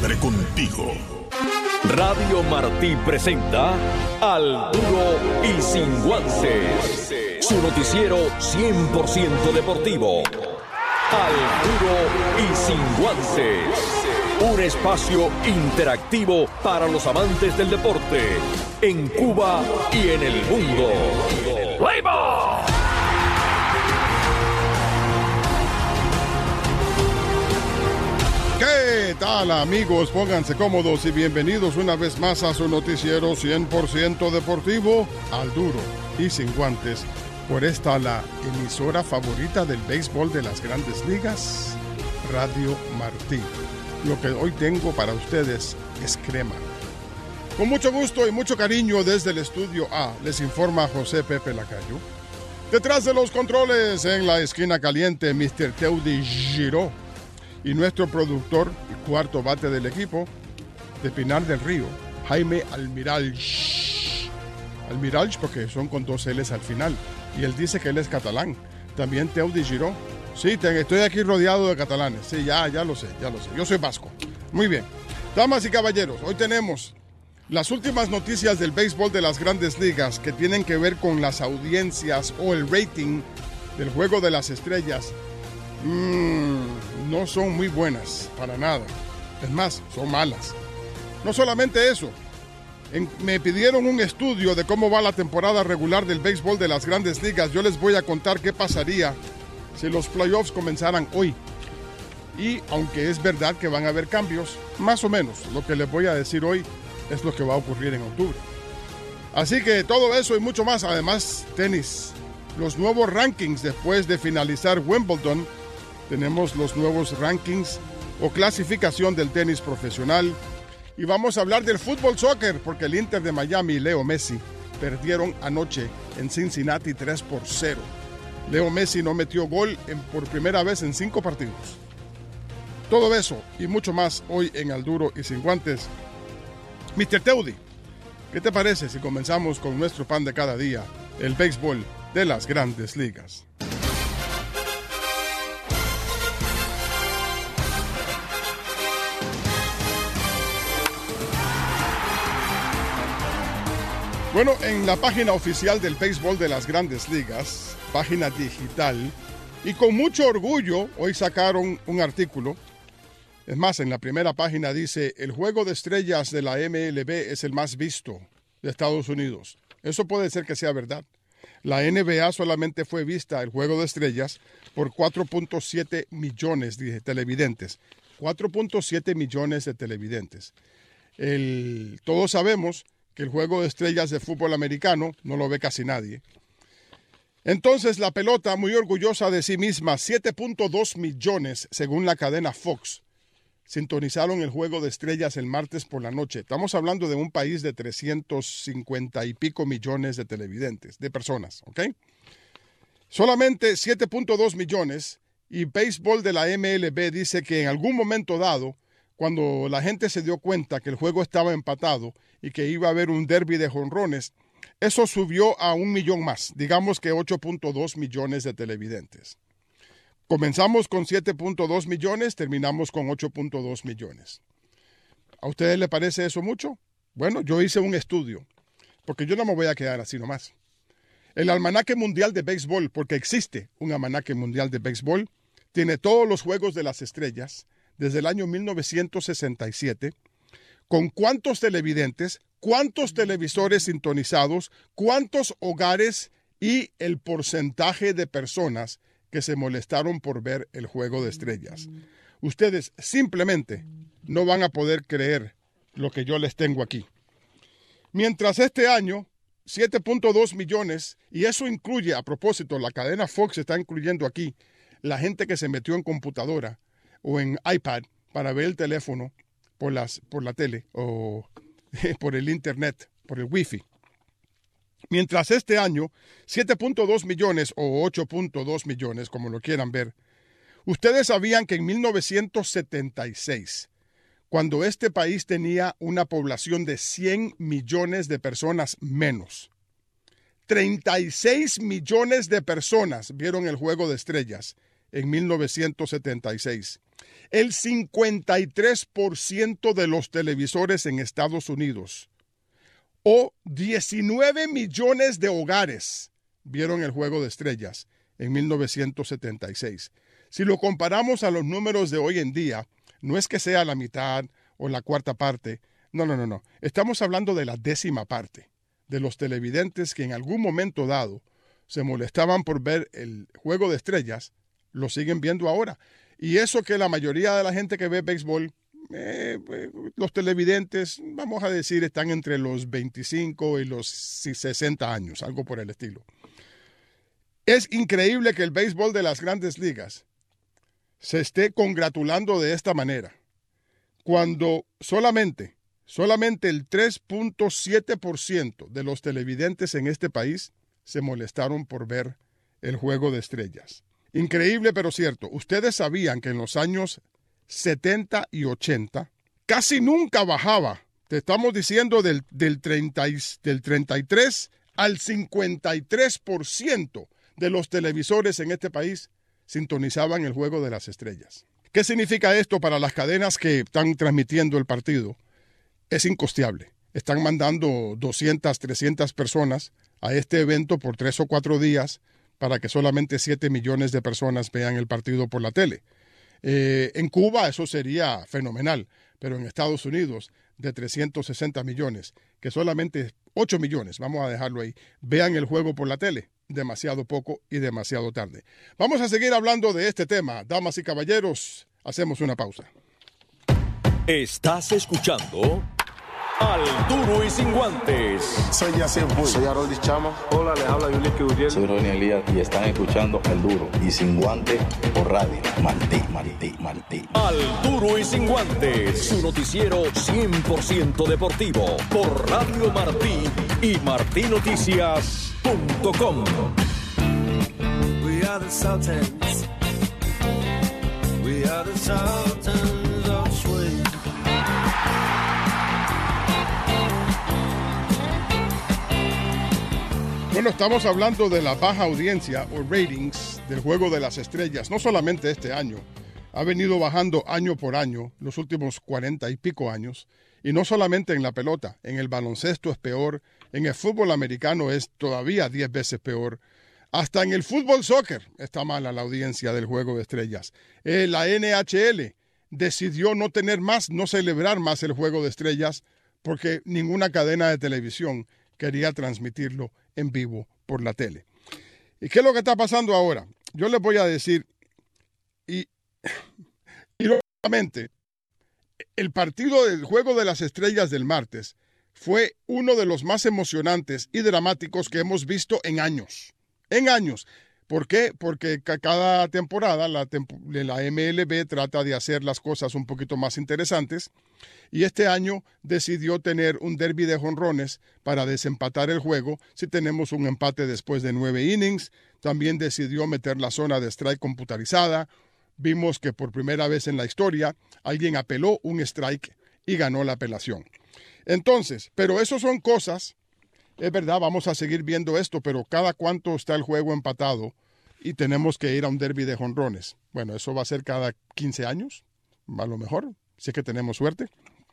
siempre contigo. Radio Martí presenta Al Duro y Sin Guantes, su noticiero 100% deportivo. Al Duro y Sin Guantes, un espacio interactivo para los amantes del deporte en Cuba y en el mundo. ¡Luego! ¿Qué tal, amigos? Pónganse cómodos y bienvenidos una vez más a su noticiero 100% deportivo, Al Duro y Sin Guantes, por esta la emisora favorita del béisbol de las Grandes Ligas, Radio Martí. Lo que hoy tengo para ustedes es crema. Con mucho gusto y mucho cariño desde el estudio A, les informa José Pepe Lacayo. Detrás de los controles, en la esquina caliente, Mr. Teudy Giró. Y nuestro productor y cuarto bate del equipo, de Pinar del Río, Jaime Almiralch. Almiralch porque son con dos L's al final. Y él dice que él es catalán. También Teudy Giró. Sí, estoy aquí rodeado de catalanes. Sí, ya lo sé. Yo soy vasco. Muy bien. Damas y caballeros, hoy tenemos las últimas noticias del béisbol de las Grandes Ligas que tienen que ver con las audiencias o el rating del Juego de las Estrellas. No son muy buenas, para nada. Es más, son malas. No solamente eso, me pidieron un estudio de cómo va la temporada regular del béisbol de las Grandes Ligas. Yo les voy a contar qué pasaría si los playoffs comenzaran hoy. Y aunque es verdad que van a haber cambios, más o menos lo que les voy a decir hoy es lo que va a ocurrir en octubre. Así que todo eso y mucho más, además tenis. Los nuevos rankings después de finalizar Wimbledon. Tenemos los nuevos rankings o clasificación del tenis profesional. Y vamos a hablar del fútbol soccer, porque el Inter de Miami y Leo Messi perdieron anoche en Cincinnati 3-0. Leo Messi no metió gol por primera vez en 5 partidos. Todo eso y mucho más hoy en Al Duro y Sin Guantes. Mr. Teudy, ¿qué te parece si comenzamos con nuestro pan de cada día, el béisbol de las Grandes Ligas? Bueno, en la página oficial del béisbol de las Grandes Ligas, página digital, y con mucho orgullo, hoy sacaron un artículo. Es más, en la primera página dice, el juego de estrellas de la MLB es el más visto de Estados Unidos. Eso puede ser que sea verdad. La NBA solamente fue vista, el juego de estrellas, por 4.7 millones de televidentes. 4.7 millones de televidentes. Todos sabemos que el juego de estrellas de fútbol americano no lo ve casi nadie. Entonces la pelota, muy orgullosa de sí misma, 7.2 millones, según la cadena Fox, sintonizaron el juego de estrellas el martes por la noche. Estamos hablando de un país de 350 y pico millones de televidentes, de personas, ¿ok? Solamente 7.2 millones, y béisbol de la MLB dice que en algún momento dado, cuando la gente se dio cuenta que el juego estaba empatado y que iba a haber un derbi de jonrones, eso subió a 1 millón más, digamos que 8.2 millones de televidentes. Comenzamos con 7.2 millones, terminamos con 8.2 millones. ¿A ustedes les parece eso mucho? Bueno, yo hice un estudio, porque yo no me voy a quedar así nomás. El Almanaque Mundial de Béisbol, porque existe un Almanaque Mundial de Béisbol, tiene todos los juegos de las estrellas, desde el año 1967, con cuántos televidentes, cuántos televisores sintonizados, cuántos hogares y el porcentaje de personas que se molestaron por ver el juego de estrellas. Ustedes simplemente no van a poder creer lo que yo les tengo aquí. Mientras este año, 7.2 millones, y eso incluye, a propósito, la cadena Fox está incluyendo aquí, la gente que se metió en computadora, o en iPad para ver el teléfono por la tele o por el internet, por el wifi. Mientras este año, 7.2 millones o 8.2 millones, como lo quieran ver, ustedes sabían que en 1976, cuando este país tenía una población de 100 millones de personas menos, 36 millones de personas vieron el juego de estrellas en 1976. El 53% de los televisores en Estados Unidos, o 19 millones de hogares, vieron el Juego de Estrellas en 1976. Si lo comparamos a los números de hoy en día, no es que sea la mitad o la cuarta parte. No. Estamos hablando de la décima parte de los televidentes que en algún momento dado se molestaban por ver el Juego de Estrellas, lo siguen viendo ahora. Y eso que la mayoría de la gente que ve béisbol, los televidentes, vamos a decir, están entre los 25 y los 60 años, algo por el estilo. Es increíble que el béisbol de las Grandes Ligas se esté congratulando de esta manera, cuando solamente el 3.7% de los televidentes en este país se molestaron por ver el Juego de Estrellas. Increíble, pero cierto. Ustedes sabían que en los años 70 y 80 casi nunca bajaba. Te estamos diciendo del 33 al 53% de los televisores en este país sintonizaban el Juego de las Estrellas. ¿Qué significa esto para las cadenas que están transmitiendo el partido? Es incosteable. Están mandando 200, 300 personas a este evento por 3 o 4 días para que solamente 7 millones de personas vean el partido por la tele. En Cuba eso sería fenomenal, pero en Estados Unidos, de 360 millones, que solamente 8 millones, vamos a dejarlo ahí, vean el juego por la tele. Demasiado poco y demasiado tarde. Vamos a seguir hablando de este tema. Damas y caballeros, hacemos una pausa. Estás escuchando Al Duro y Sin Guantes. Soy Yacir Puy. Soy Harold Chama. Hola, les habla Yulín Gurriel. Soy Ronnie Elías y están escuchando Al Duro y Sin Guantes por Radio Martí. Al Duro y Sin Guantes, su noticiero 100% deportivo por Radio Martí y martinoticias.com. We are the Sultans. We are the Sultans of Swing. Bueno, estamos hablando de la baja audiencia o ratings del Juego de las Estrellas, no solamente este año, ha venido bajando año por año, los últimos 40 y pico años, y no solamente en la pelota, en el baloncesto es peor, en el fútbol americano es todavía 10 veces peor, hasta en el fútbol soccer está mala la audiencia del Juego de Estrellas. La NHL decidió no celebrar más el Juego de Estrellas porque ninguna cadena de televisión quería transmitirlo en vivo por la tele. ¿Y qué es lo que está pasando ahora? Yo les voy a decir, y irónicamente, el partido del Juego de las Estrellas del martes fue uno de los más emocionantes y dramáticos que hemos visto en años. En años. ¿Por qué? Porque cada temporada la MLB trata de hacer las cosas un poquito más interesantes y este año decidió tener un derbi de jonrones para desempatar el juego si tenemos un empate después de 9 innings. También decidió meter la zona de strike computarizada. Vimos que por primera vez en la historia alguien apeló un strike y ganó la apelación. Entonces, pero eso son cosas. Es verdad, vamos a seguir viendo esto, pero cada cuánto está el juego empatado y tenemos que ir a un derbi de jonrones. Bueno, eso va a ser cada 15 años, a lo mejor, si es que tenemos suerte.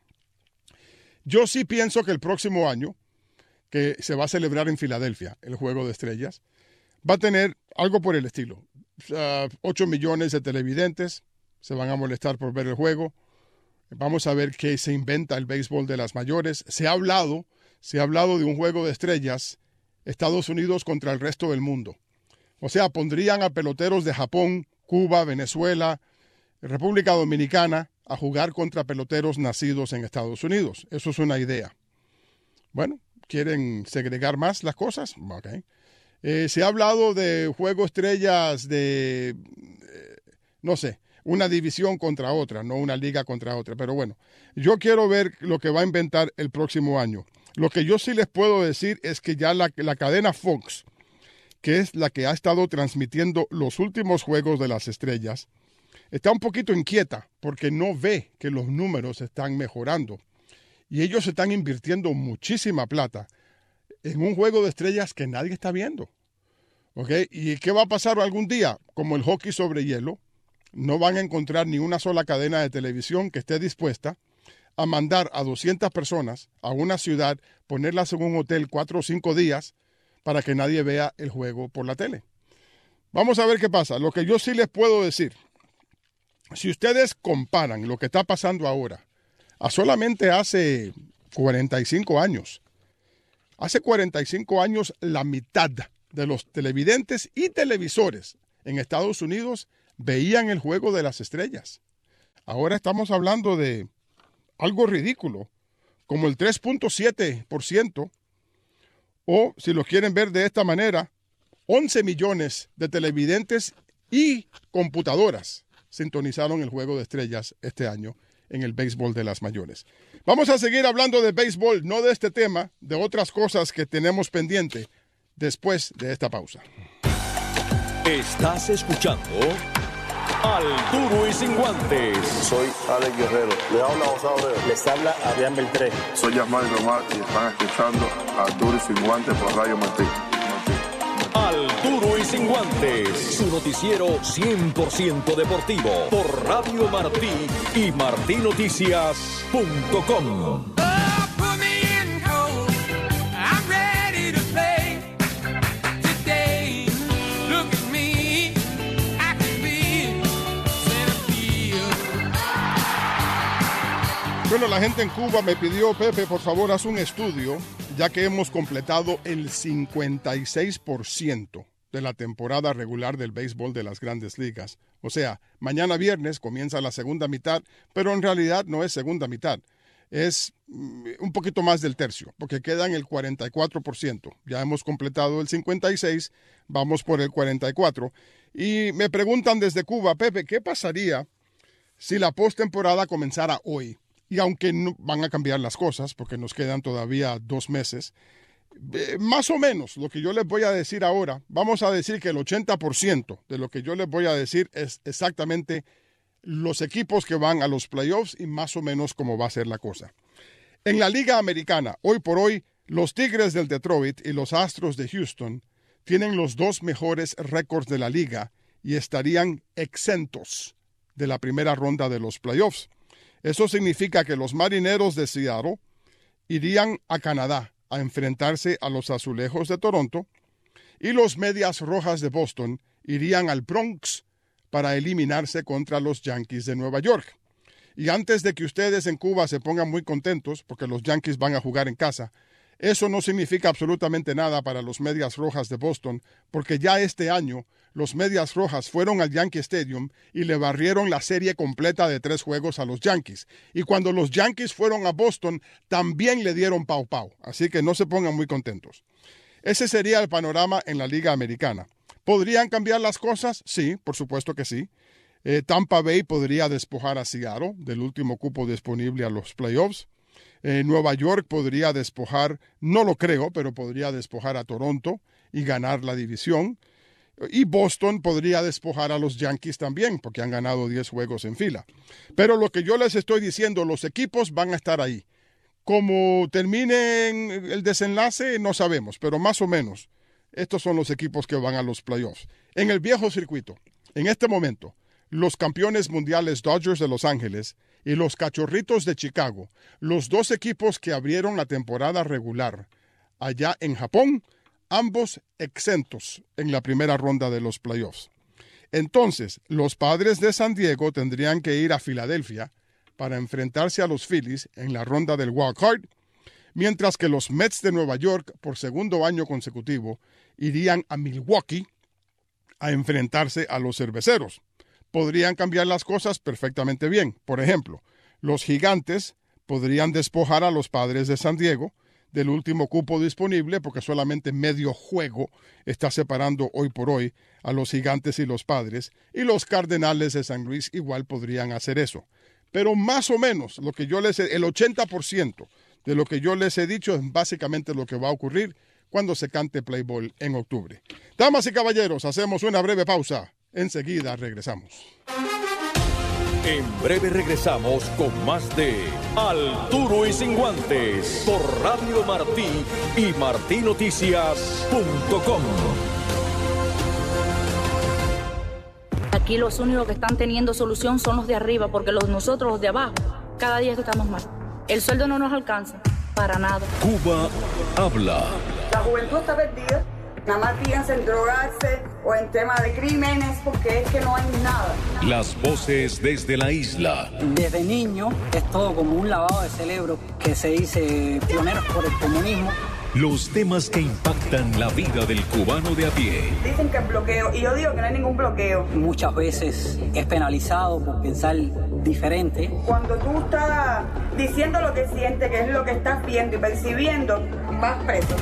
Yo sí pienso que el próximo año, que se va a celebrar en Filadelfia, el Juego de Estrellas, va a tener algo por el estilo. 8 millones de televidentes se van a molestar por ver el juego. Vamos a ver qué se inventa el béisbol de las mayores. Se ha hablado de un Juego de Estrellas, Estados Unidos contra el resto del mundo. O sea, pondrían a peloteros de Japón, Cuba, Venezuela, República Dominicana a jugar contra peloteros nacidos en Estados Unidos. Eso es una idea. Bueno, ¿quieren segregar más las cosas? Okay. Se ha hablado de Juego Estrellas de, no sé, una división contra otra, no una liga contra otra. Pero bueno, yo quiero ver lo que va a inventar el próximo año. Lo que yo sí les puedo decir es que ya la cadena Fox, que es la que ha estado transmitiendo los últimos Juegos de las Estrellas, está un poquito inquieta porque no ve que los números están mejorando. Y ellos están invirtiendo muchísima plata en un Juego de Estrellas que nadie está viendo. ¿Okay? ¿Y qué va a pasar algún día? Como el hockey sobre hielo, no van a encontrar ni una sola cadena de televisión que esté dispuesta a mandar a 200 personas a una ciudad, ponerlas en un hotel 4 o 5 días para que nadie vea el juego por la tele. Vamos a ver qué pasa. Lo que yo sí les puedo decir, si ustedes comparan lo que está pasando ahora a solamente hace 45 años, hace 45 años la mitad de los televidentes y televisores en Estados Unidos veían el juego de las estrellas. Ahora estamos hablando de algo ridículo, como el 3.7%, o si lo quieren ver de esta manera, 11 millones de televidentes y computadoras sintonizaron el juego de estrellas este año en el béisbol de las mayores. Vamos a seguir hablando de béisbol, no de este tema, de otras cosas que tenemos pendiente después de esta pausa. Estás escuchando Al Duro y Sin Guantes. Soy Alex Guerrero. Le habla José Abreu. Les habla Adrián Beltré. Soy Yasmán Román y están escuchando Al Duro y Sin Guantes por Radio Martí. Al Duro y Sin Guantes, su noticiero 100% deportivo por Radio Martí y martinoticias.com. Bueno, la gente en Cuba me pidió, Pepe, por favor, haz un estudio, ya que hemos completado el 56% de la temporada regular del béisbol de las Grandes Ligas. O sea, mañana viernes comienza la segunda mitad, pero en realidad no es segunda mitad. Es un poquito más del tercio, porque quedan el 44%. Ya hemos completado el 56%, vamos por el 44%. Y me preguntan desde Cuba, Pepe, ¿qué pasaría si la postemporada comenzara hoy? Y aunque no van a cambiar las cosas, porque nos quedan todavía 2 meses, más o menos lo que yo les voy a decir ahora, vamos a decir que el 80% de lo que yo les voy a decir es exactamente los equipos que van a los playoffs y más o menos cómo va a ser la cosa. En la Liga Americana, hoy por hoy, los Tigres del Detroit y los Astros de Houston tienen los 2 mejores récords de la liga y estarían exentos de la primera ronda de los playoffs. Eso significa que los Marineros de Seattle irían a Canadá a enfrentarse a los Azulejos de Toronto y los Medias Rojas de Boston irían al Bronx para eliminarse contra los Yankees de Nueva York. Y antes de que ustedes en Cuba se pongan muy contentos porque los Yankees van a jugar en casa, eso no significa absolutamente nada para los Medias Rojas de Boston, porque ya este año los Medias Rojas fueron al Yankee Stadium y le barrieron la serie completa de 3 juegos a los Yankees. Y cuando los Yankees fueron a Boston, también le dieron pau pau. Así que no se pongan muy contentos. Ese sería el panorama en la Liga Americana. ¿Podrían cambiar las cosas? Sí, por supuesto que sí. Tampa Bay podría despojar a Seattle del último cupo disponible a los playoffs. Nueva York podría despojar, no lo creo, pero podría despojar a Toronto y ganar la división. Y Boston podría despojar a los Yankees también, porque han ganado 10 juegos en fila. Pero lo que yo les estoy diciendo, los equipos van a estar ahí. Como terminen el desenlace, no sabemos, pero más o menos, estos son los equipos que van a los playoffs. En el viejo circuito, en este momento, los campeones mundiales Dodgers de Los Ángeles y los Cachorritos de Chicago, los 2 equipos que abrieron la temporada regular allá en Japón, ambos exentos en la primera ronda de los playoffs. Entonces, los Padres de San Diego tendrían que ir a Filadelfia para enfrentarse a los Phillies en la ronda del Wild Card, mientras que los Mets de Nueva York, por segundo año consecutivo, irían a Milwaukee a enfrentarse a los Cerveceros. Podrían cambiar las cosas perfectamente bien. Por ejemplo, los Gigantes podrían despojar a los Padres de San Diego del último cupo disponible, porque solamente medio juego está separando hoy por hoy a los Gigantes y los Padres, y los Cardenales de San Luis igual podrían hacer eso. Pero más o menos, el 80% de lo que yo les he dicho es básicamente lo que va a ocurrir cuando se cante Play Ball en octubre. Damas y caballeros, hacemos una breve pausa. Enseguida regresamos. En breve regresamos con más de Al Duro y Sin Guantes por Radio Martí y martinoticias.com. Aquí los únicos que están teniendo solución son los de arriba, porque nosotros, los de abajo, cada día estamos mal. El sueldo no nos alcanza, para nada. Cuba habla. La juventud está perdida. Nada más piensa en drogarse o en temas de crímenes, porque es que no hay nada. Las voces desde la isla. Desde niño es todo como un lavado de cerebro que se dice pioneros por el comunismo. Los temas que impactan la vida del cubano de a pie. Dicen que el bloqueo, y yo digo que no hay ningún bloqueo. Muchas veces es penalizado por pensar diferente. Cuando tú estás diciendo lo que sientes, que es lo que estás viendo y percibiendo, vas preso.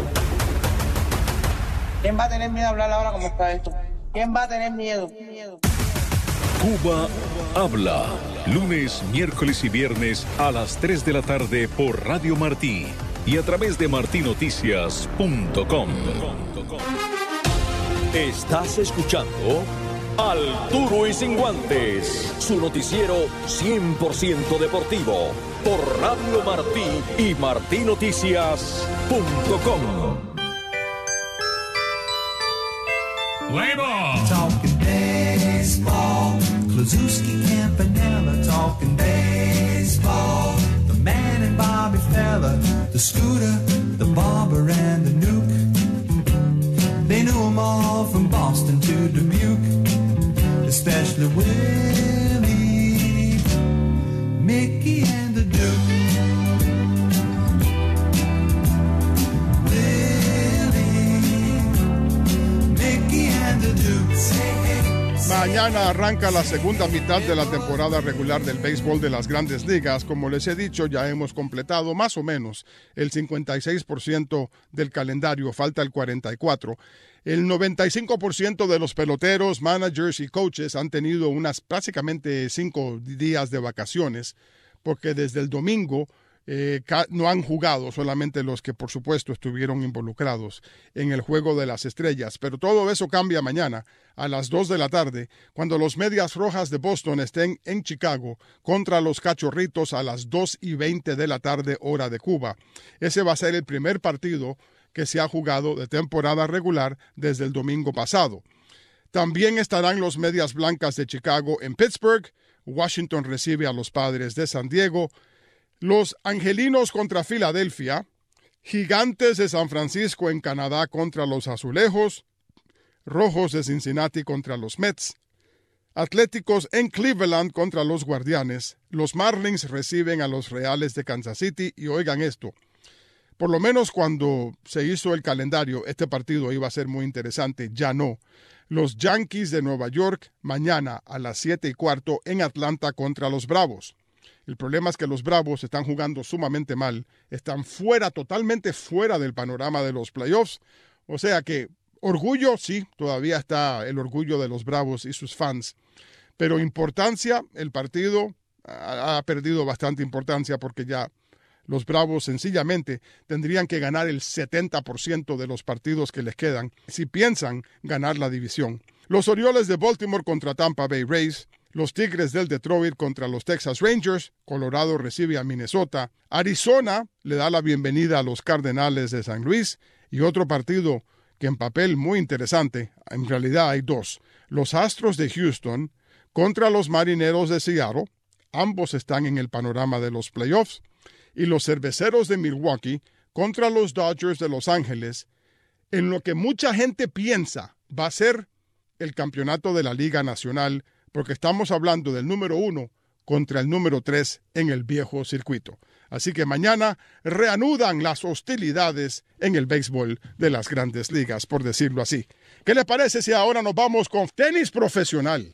¿Quién va a tener miedo a hablar ahora como está esto? ¿Quién va a tener miedo? Cuba habla. Lunes, miércoles y viernes a las 3 de la tarde por Radio Martí y a través de martinoticias.com. Estás escuchando Al Duro y Sin Guantes, su noticiero 100% deportivo por Radio Martí y martinoticias.com. Talking baseball, Kluszewski, Campanella, talking baseball. The man and Bobby Fella, the Scooter, the Barber and the Nuke. They knew them all from Boston to Dubuque, especially Willie, Mickey and the Duke. Mañana arranca la segunda mitad de la temporada regular del béisbol de las Grandes Ligas. Como les he dicho, ya hemos completado más o menos el 56% del calendario, falta el 44%. El 95% de los peloteros, managers y coaches han tenido básicamente 5 días de vacaciones, porque desde el domingo no han jugado, solamente los que por supuesto estuvieron involucrados en el Juego de las Estrellas. Pero todo eso cambia mañana a las 2 de la tarde, cuando los Medias Rojas de Boston estén en Chicago contra los Cachorritos a las 2:20 de la tarde, hora de Cuba. Ese va a ser el primer partido que se ha jugado de temporada regular desde el domingo pasado. También estarán los Medias Blancas de Chicago en Pittsburgh. Washington recibe a los Padres de San Diego. Los Angelinos contra Filadelfia, Gigantes de San Francisco en Canadá contra los Azulejos, Rojos de Cincinnati contra los Mets, Atléticos en Cleveland contra los Guardianes, los Marlins reciben a los Reales de Kansas City y oigan esto, por lo menos cuando se hizo el calendario, este partido iba a ser muy interesante, ya no. Los Yankees de Nueva York mañana a las 7:15 en Atlanta contra los Bravos. El problema es que los Bravos están jugando sumamente mal, están totalmente fuera del panorama de los playoffs, o sea que orgullo, sí, todavía está el orgullo de los Bravos y sus fans, pero importancia, el partido ha perdido bastante importancia porque ya los Bravos sencillamente tendrían que ganar el 70% de los partidos que les quedan si piensan ganar la división. Los Orioles de Baltimore contra Tampa Bay Rays, los Tigres del Detroit contra los Texas Rangers, Colorado recibe a Minnesota, Arizona le da la bienvenida a los Cardenales de San Luis y otro partido que en papel muy interesante, en realidad hay dos, los Astros de Houston contra los Marineros de Seattle, ambos están en el panorama de los playoffs, y los Cerveceros de Milwaukee contra los Dodgers de Los Ángeles, en lo que mucha gente piensa va a ser el campeonato de la Liga Nacional, porque estamos hablando del número 1 contra el número 3 en el viejo circuito. Así que mañana reanudan las hostilidades en el béisbol de las Grandes Ligas, por decirlo así. ¿Qué les parece si ahora nos vamos con tenis profesional?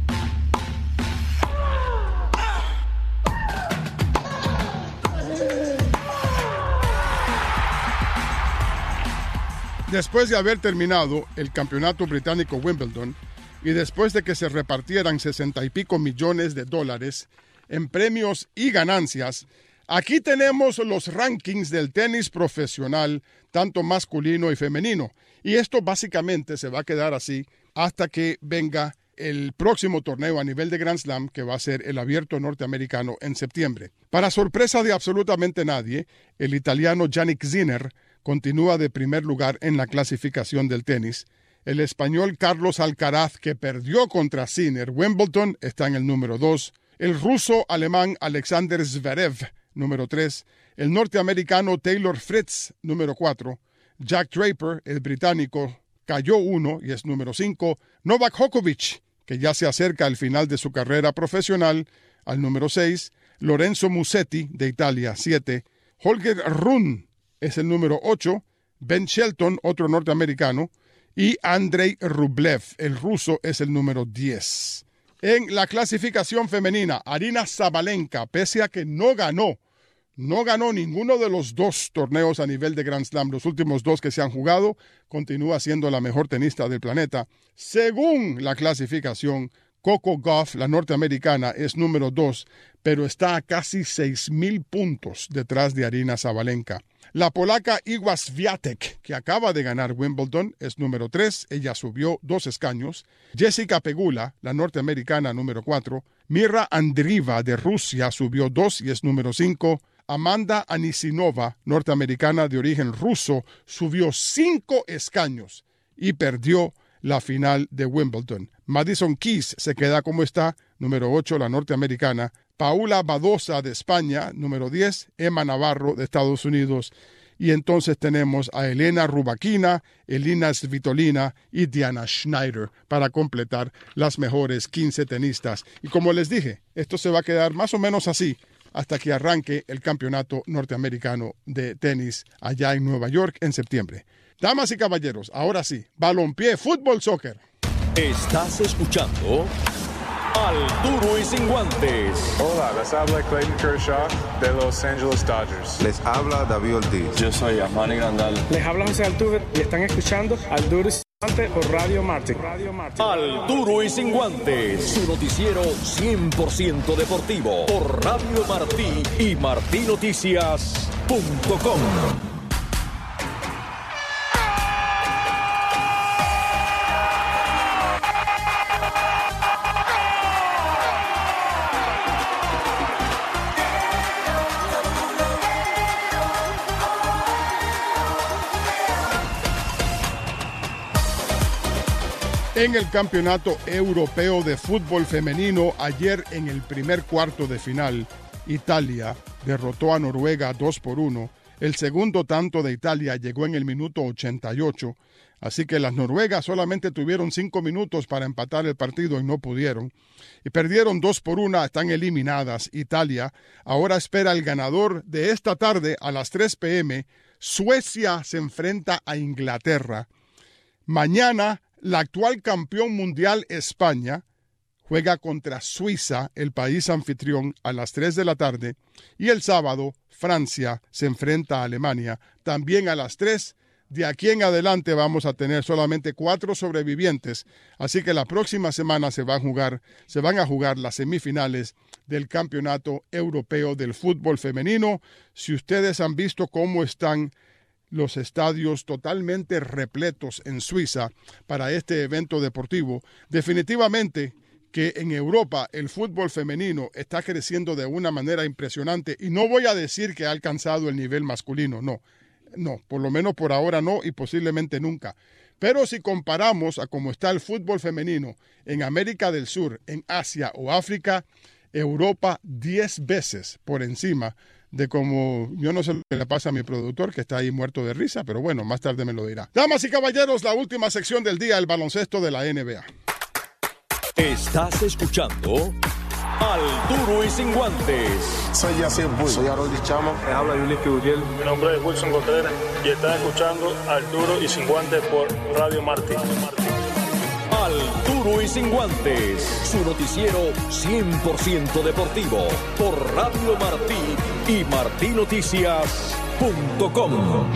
Después de haber terminado el campeonato británico Wimbledon, y después de que se repartieran 60 y pico millones de dólares en premios y ganancias, aquí tenemos los rankings del tenis profesional, tanto masculino y femenino. Y esto básicamente se va a quedar así hasta que venga el próximo torneo a nivel de Grand Slam, que va a ser el Abierto Norteamericano en septiembre. Para sorpresa de absolutamente nadie, el italiano Jannik Sinner continúa de primer lugar en la clasificación del tenis. El español Carlos Alcaraz, que perdió contra Sinner Wimbledon, está en el número 2. El ruso-alemán Alexander Zverev, número 3. El norteamericano Taylor Fritz, número 4. Jack Draper, el británico, cayó 1 y es número 5. Novak Djokovic, que ya se acerca al final de su carrera profesional, al número 6. Lorenzo Musetti, de Italia, 7. Holger Rune es el número 8. Ben Shelton, otro norteamericano. Y Andrei Rublev, el ruso, es el número 10. En la clasificación femenina, Aryna Sabalenka, pese a que no ganó ninguno de los 2 torneos a nivel de Grand Slam, los últimos 2 que se han jugado, continúa siendo la mejor tenista del planeta. Según la clasificación, Coco Gauff, la norteamericana, es número 2, pero está a casi 6,000 puntos detrás de Aryna Sabalenka. La polaca Iga Swiatek, que acaba de ganar Wimbledon, es número 3. Ella subió 2 escaños. Jessica Pegula, la norteamericana, número 4. Mira Andreeva, de Rusia, subió 2 y es número 5. Amanda Anisimova, norteamericana de origen ruso, subió 5 escaños y perdió la final de Wimbledon. Madison Keys se queda como está, número 8, la norteamericana. Paula Badosa, de España, número 10. Emma Navarro, de Estados Unidos. Y entonces tenemos a Elena Rybakina, Elina Svitolina y Diana Schneider para completar las mejores 15 tenistas. Y como les dije, esto se va a quedar más o menos así hasta que arranque el campeonato norteamericano de tenis allá en Nueva York en septiembre. Damas y caballeros, ahora sí, balompié, fútbol, soccer. Estás escuchando Al Duro y Sin Guantes. Hola, les habla Clayton Kershaw de Los Angeles Dodgers. Les habla David Ortiz. Yo soy Armani Grandal. Les habla José Altuve y están escuchando Al Duro y Sin Guantes por Radio Martí. Al Duro y Sin Guantes, su noticiero 100% deportivo por Radio Martí y martinoticias.com. En el Campeonato Europeo de Fútbol Femenino, ayer en el primer cuarto de final, Italia derrotó a Noruega 2-1. El segundo tanto de Italia llegó en el minuto 88, así que las noruegas solamente tuvieron 5 minutos para empatar el partido y no pudieron. Y perdieron 2-1, están eliminadas. Italia ahora espera el ganador de esta tarde a las 3 p.m. Suecia se enfrenta a Inglaterra. Mañana, la actual campeón mundial España juega contra Suiza, el país anfitrión, a las 3 de la tarde. Y el sábado, Francia se enfrenta a Alemania, también a las 3. De aquí en adelante vamos a tener solamente 4 sobrevivientes. Así que la próxima semana se van a jugar las semifinales del Campeonato Europeo del Fútbol Femenino. Si ustedes han visto cómo están los estadios totalmente repletos en Suiza para este evento deportivo, definitivamente que en Europa el fútbol femenino está creciendo de una manera impresionante, y no voy a decir que ha alcanzado el nivel masculino, no, por lo menos por ahora no, y posiblemente nunca. Pero si comparamos a cómo está el fútbol femenino en América del Sur, en Asia o África, Europa 10 veces por encima de cómo, yo no sé lo que le pasa a mi productor, que está ahí muerto de risa, pero bueno, más tarde me lo dirá. Damas y caballeros, la última sección del día, el baloncesto de la NBA. Estás escuchando Al Duro y Sin Guantes. Soy Yacir Bull. Soy Harold Chamo. Me habla Yuliki Uriel. Mi nombre es Wilson Contreras y estás escuchando Al Duro y Sin Guantes por Radio Martí. Al Duro y Sin Guantes, su noticiero 100% deportivo por Radio Martí y martinoticias.com.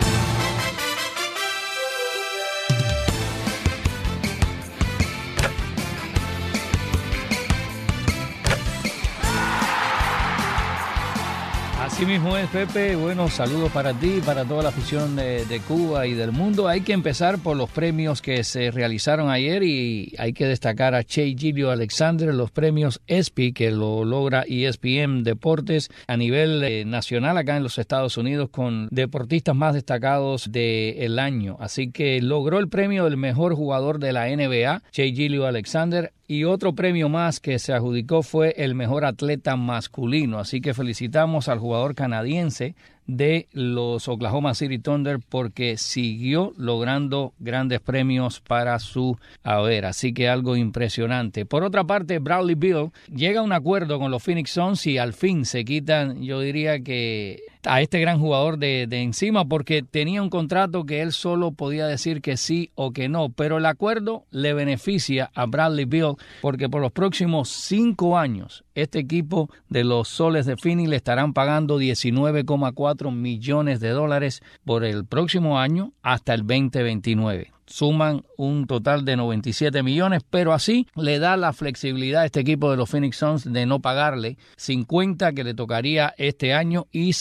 Así Así mismo es, Pepe. Bueno, saludos para ti y para toda la afición de Cuba y del mundo. Hay que empezar por los premios que se realizaron ayer y hay que destacar a Shai Gilgeous-Alexander, los premios ESPY, que lo logra ESPN Deportes a nivel nacional acá en los Estados Unidos con deportistas más destacados del año. Así que logró el premio del mejor jugador de la NBA, Shai Gilgeous-Alexander. Y otro premio más que se adjudicó fue el mejor atleta masculino. Así que felicitamos al jugador canadiense de los Oklahoma City Thunder porque siguió logrando grandes premios para su haber. Así que algo impresionante. Por otra parte, Bradley Beal llega a un acuerdo con los Phoenix Suns y al fin se quitan, yo diría que a este gran jugador de encima porque tenía un contrato que él solo podía decir que sí o que no, pero el acuerdo le beneficia a Bradley Beal porque por los próximos 5 años este equipo de los Soles de Phoenix le estarán pagando $19,4 millones por el próximo año hasta el 2029. Suman un total de 97 millones, pero así le da la flexibilidad a este equipo de los Phoenix Suns de no pagarle 50 que le tocaría este año y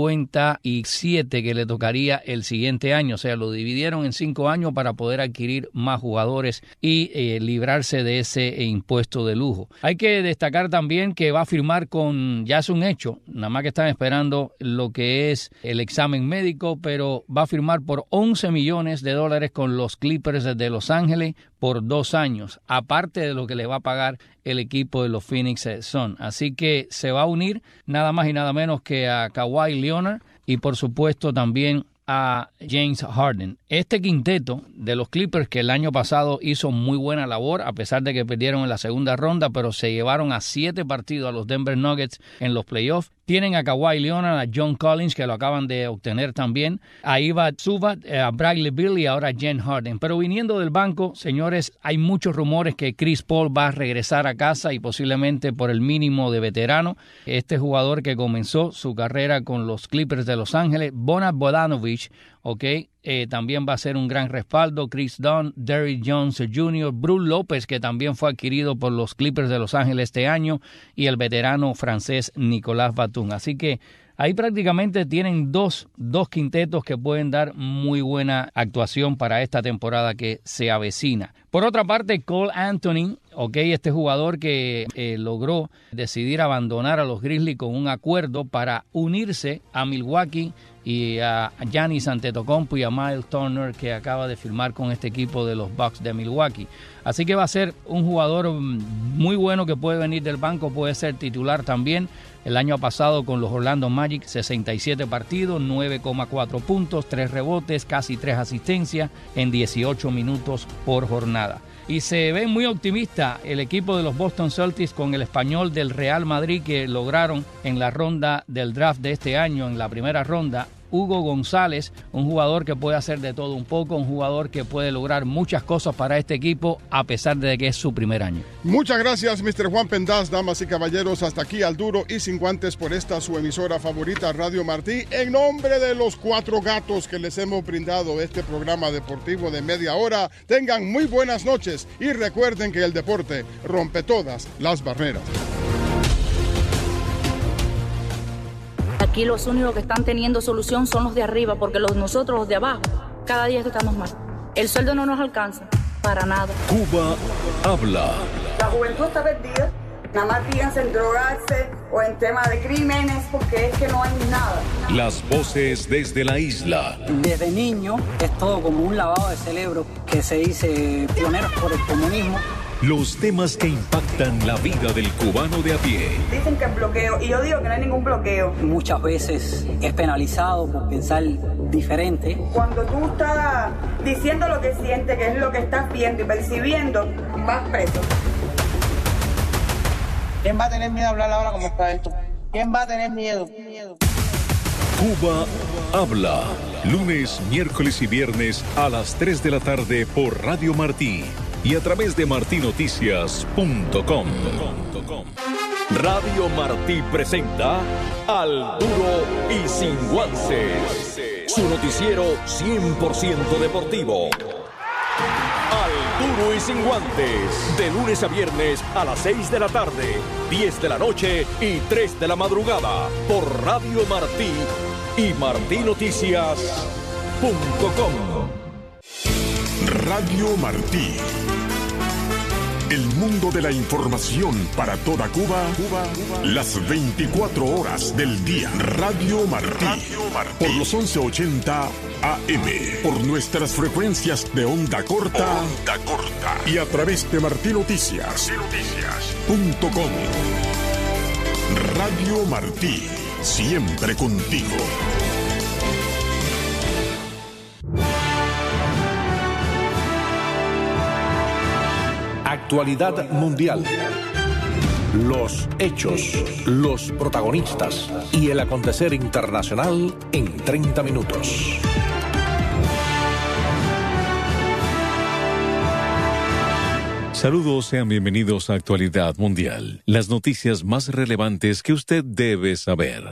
57 que le tocaría el siguiente año. O sea, lo dividieron en 5 años para poder adquirir más jugadores y librarse de ese impuesto de lujo. Hay que destacar también que va a firmar ya es un hecho, nada más que están esperando lo que es el examen médico, pero va a firmar por $11 millones con los Clippers de Los Ángeles por 2 años, aparte de lo que le va a pagar el equipo de los Phoenix Suns. Así que se va a unir nada más y nada menos que a Kawhi Leonard y por supuesto también a James Harden. Este quinteto de los Clippers que el año pasado hizo muy buena labor a pesar de que perdieron en la segunda ronda, pero se llevaron a 7 partidos a los Denver Nuggets en los playoffs. Tienen a Kawhi Leonard, a John Collins, que lo acaban de obtener también, a Iva Zubac, a Bradley Beal y ahora a James Harden. Pero viniendo del banco, señores, hay muchos rumores que Chris Paul va a regresar a casa y posiblemente por el mínimo de veterano. Este jugador que comenzó su carrera con los Clippers de Los Ángeles, Bojan Bogdanovic, también va a ser un gran respaldo. Chris Dunn, Derrick Jones Jr., Brook López, que también fue adquirido por los Clippers de Los Ángeles este año, y el veterano francés Nicolas Batum. Así que ahí prácticamente tienen dos quintetos que pueden dar muy buena actuación para esta temporada que se avecina. Por otra parte, Cole Anthony, este jugador que logró decidir abandonar a los Grizzlies con un acuerdo para unirse a Milwaukee y a Giannis Antetokounmpo y a Miles Turner, que acaba de firmar con este equipo de los Bucks de Milwaukee. Así que va a ser un jugador muy bueno que puede venir del banco, puede ser titular también. El año pasado con los Orlando Magic, 67 partidos, 9,4 puntos, 3 rebotes, casi 3 asistencias en 18 minutos por jornada. Y se ve muy optimista el equipo de los Boston Celtics con el español del Real Madrid que lograron en la ronda del draft de este año, en la primera ronda, Hugo González, un jugador que puede hacer de todo un poco, un jugador que puede lograr muchas cosas para este equipo a pesar de que es su primer año. Muchas gracias, Mr. Juan Pendaz, damas y caballeros. Hasta aquí al duro y sin guantes por esta su emisora favorita, Radio Martí. En nombre de los 4 gatos que les hemos brindado este programa deportivo de media hora, tengan muy buenas noches y recuerden que el deporte rompe todas las barreras. Aquí los únicos que están teniendo solución son los de arriba, porque nosotros, los de abajo, cada día estamos mal. El sueldo no nos alcanza, para nada. Cuba habla. La juventud está perdida. Nada más piensa en drogarse o en temas de crímenes, porque es que no hay nada. Las voces desde la isla. Desde niño es todo como un lavado de cerebro que se dice pioneros por el comunismo. Los temas que impactan la vida del cubano de a pie. Dicen que es bloqueo, y yo digo que no hay ningún bloqueo. Muchas veces es penalizado por pensar diferente. Cuando tú estás diciendo lo que sientes, que es lo que estás viendo y percibiendo, vas preso. ¿Quién va a tener miedo a hablar ahora como está esto? ¿Quién va a tener miedo? Cuba habla. Lunes, miércoles y viernes a las 3 de la tarde por Radio Martí y a través de martinoticias.com. Radio Martí presenta Al Duro y Sin Guantes, su noticiero 100% deportivo. Al Duro Duro y Sin Guantes, de lunes a viernes a las 6 de la tarde, 10 de la noche y 3 de la madrugada, por Radio Martí y martinoticias.com. Radio Martí. El mundo de la información para toda Cuba, las 24 horas del día. Radio Martí. Por los 1180 AM. Por nuestras frecuencias de onda corta. Y a través de martinoticias.com. Radio Martí. Siempre contigo. Actualidad mundial. Los hechos, los protagonistas y el acontecer internacional en 30 minutos. Saludos, sean bienvenidos a Actualidad Mundial. Las noticias más relevantes que usted debe saber.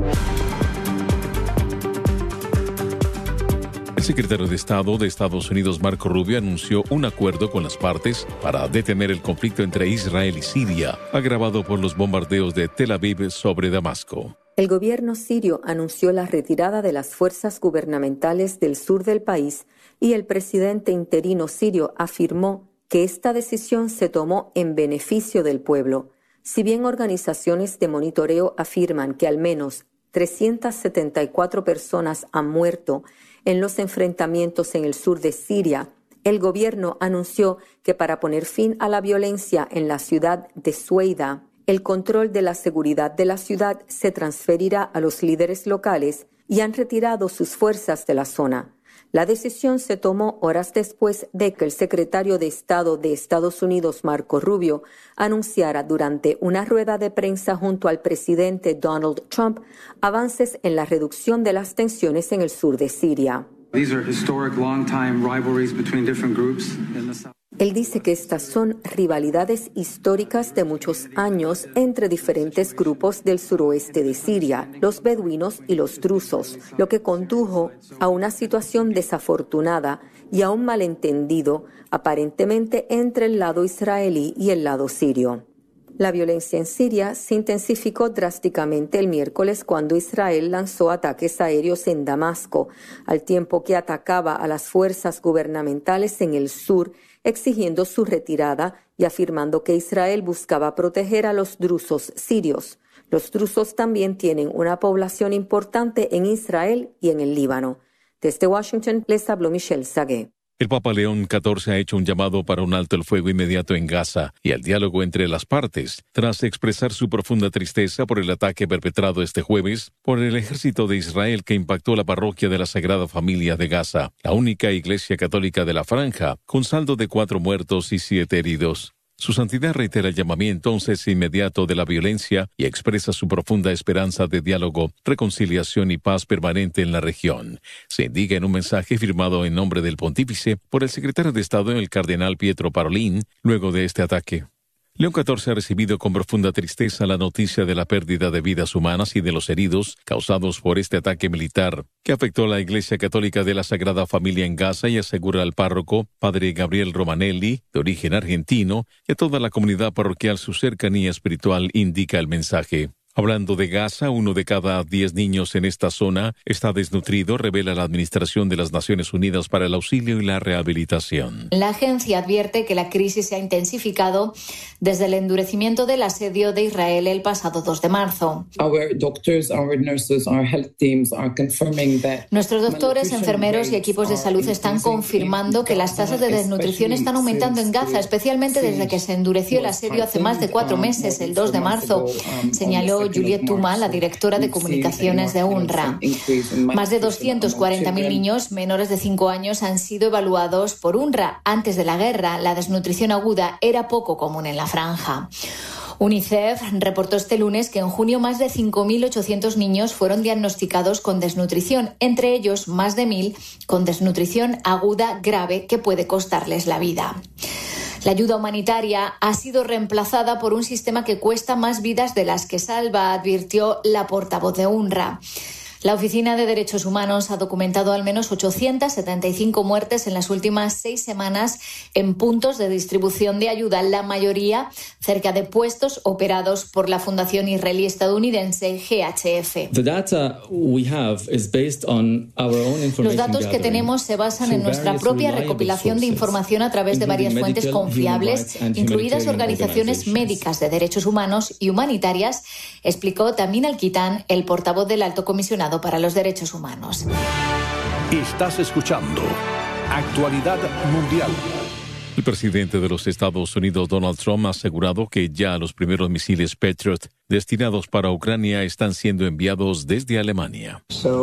El secretario de Estado de Estados Unidos, Marco Rubio, anunció un acuerdo con las partes para detener el conflicto entre Israel y Siria, agravado por los bombardeos de Tel Aviv sobre Damasco. El gobierno sirio anunció la retirada de las fuerzas gubernamentales del sur del país y el presidente interino sirio afirmó que esta decisión se tomó en beneficio del pueblo. Si bien organizaciones de monitoreo afirman que al menos 374 personas han muerto en los enfrentamientos en el sur de Siria, el gobierno anunció que para poner fin a la violencia en la ciudad de Sueida, el control de la seguridad de la ciudad se transferirá a los líderes locales y han retirado sus fuerzas de la zona. La decisión se tomó horas después de que el secretario de Estado de Estados Unidos, Marco Rubio, anunciara durante una rueda de prensa junto al presidente Donald Trump avances en la reducción de las tensiones en el sur de Siria. Él dice que estas son rivalidades históricas de muchos años entre diferentes grupos del suroeste de Siria, los beduinos y los drusos, lo que condujo a una situación desafortunada y a un malentendido, aparentemente entre el lado israelí y el lado sirio. La violencia en Siria se intensificó drásticamente el miércoles cuando Israel lanzó ataques aéreos en Damasco, al tiempo que atacaba a las fuerzas gubernamentales en el sur, exigiendo su retirada y afirmando que Israel buscaba proteger a los drusos sirios. Los drusos también tienen una población importante en Israel y en el Líbano. Desde Washington les habló Michelle Sagué. El Papa León XIV ha hecho un llamado para un alto el fuego inmediato en Gaza y al diálogo entre las partes, tras expresar su profunda tristeza por el ataque perpetrado este jueves por el ejército de Israel que impactó la parroquia de la Sagrada Familia de Gaza, la única iglesia católica de la franja, con saldo de 4 muertos y 7 heridos. Su santidad reitera el llamamiento a un cese inmediato de la violencia y expresa su profunda esperanza de diálogo, reconciliación y paz permanente en la región. Se indica en un mensaje firmado en nombre del pontífice por el secretario de Estado, el cardenal Pietro Parolin, luego de este ataque. León XIV ha recibido con profunda tristeza la noticia de la pérdida de vidas humanas y de los heridos causados por este ataque militar, que afectó a la Iglesia Católica de la Sagrada Familia en Gaza y asegura al párroco, padre Gabriel Romanelli, de origen argentino, y a toda la comunidad parroquial su cercanía espiritual, indica el mensaje. Hablando de Gaza, 1 de cada 10 niños en esta zona está desnutrido, revela la Administración de las Naciones Unidas para el Auxilio y la Rehabilitación. La agencia advierte que la crisis se ha intensificado desde el endurecimiento del asedio de Israel el pasado 2 de marzo. Nuestros doctores, enfermeros y equipos de salud están confirmando que las tasas de desnutrición están aumentando en Gaza, especialmente desde que se endureció el asedio hace más de 4 meses, el 2 de marzo, señaló Juliette Tuma, la directora de comunicaciones de UNRWA. Más de 240.000 niños menores de 5 años han sido evaluados por UNRWA. Antes de la guerra, la desnutrición aguda era poco común en la franja. UNICEF reportó este lunes que en junio más de 5.800 niños fueron diagnosticados con desnutrición, entre ellos más de 1.000 con desnutrición aguda grave que puede costarles la vida. La ayuda humanitaria ha sido reemplazada por un sistema que cuesta más vidas de las que salva, advirtió la portavoz de UNRWA. La Oficina de Derechos Humanos ha documentado al menos 875 muertes en las últimas 6 semanas en puntos de distribución de ayuda, la mayoría cerca de puestos operados por la Fundación Israelí-Estadounidense GHF. Los datos que tenemos se basan en nuestra propia recopilación de información a través de varias fuentes confiables, incluidas organizaciones médicas de derechos humanos y humanitarias, explicó Tamim Al-Kitan, el portavoz del Alto Comisionado para los Derechos Humanos. Estás escuchando Actualidad Mundial. El presidente de los Estados Unidos, Donald Trump, ha asegurado que ya los primeros misiles Patriot destinados para Ucrania están siendo enviados desde Alemania.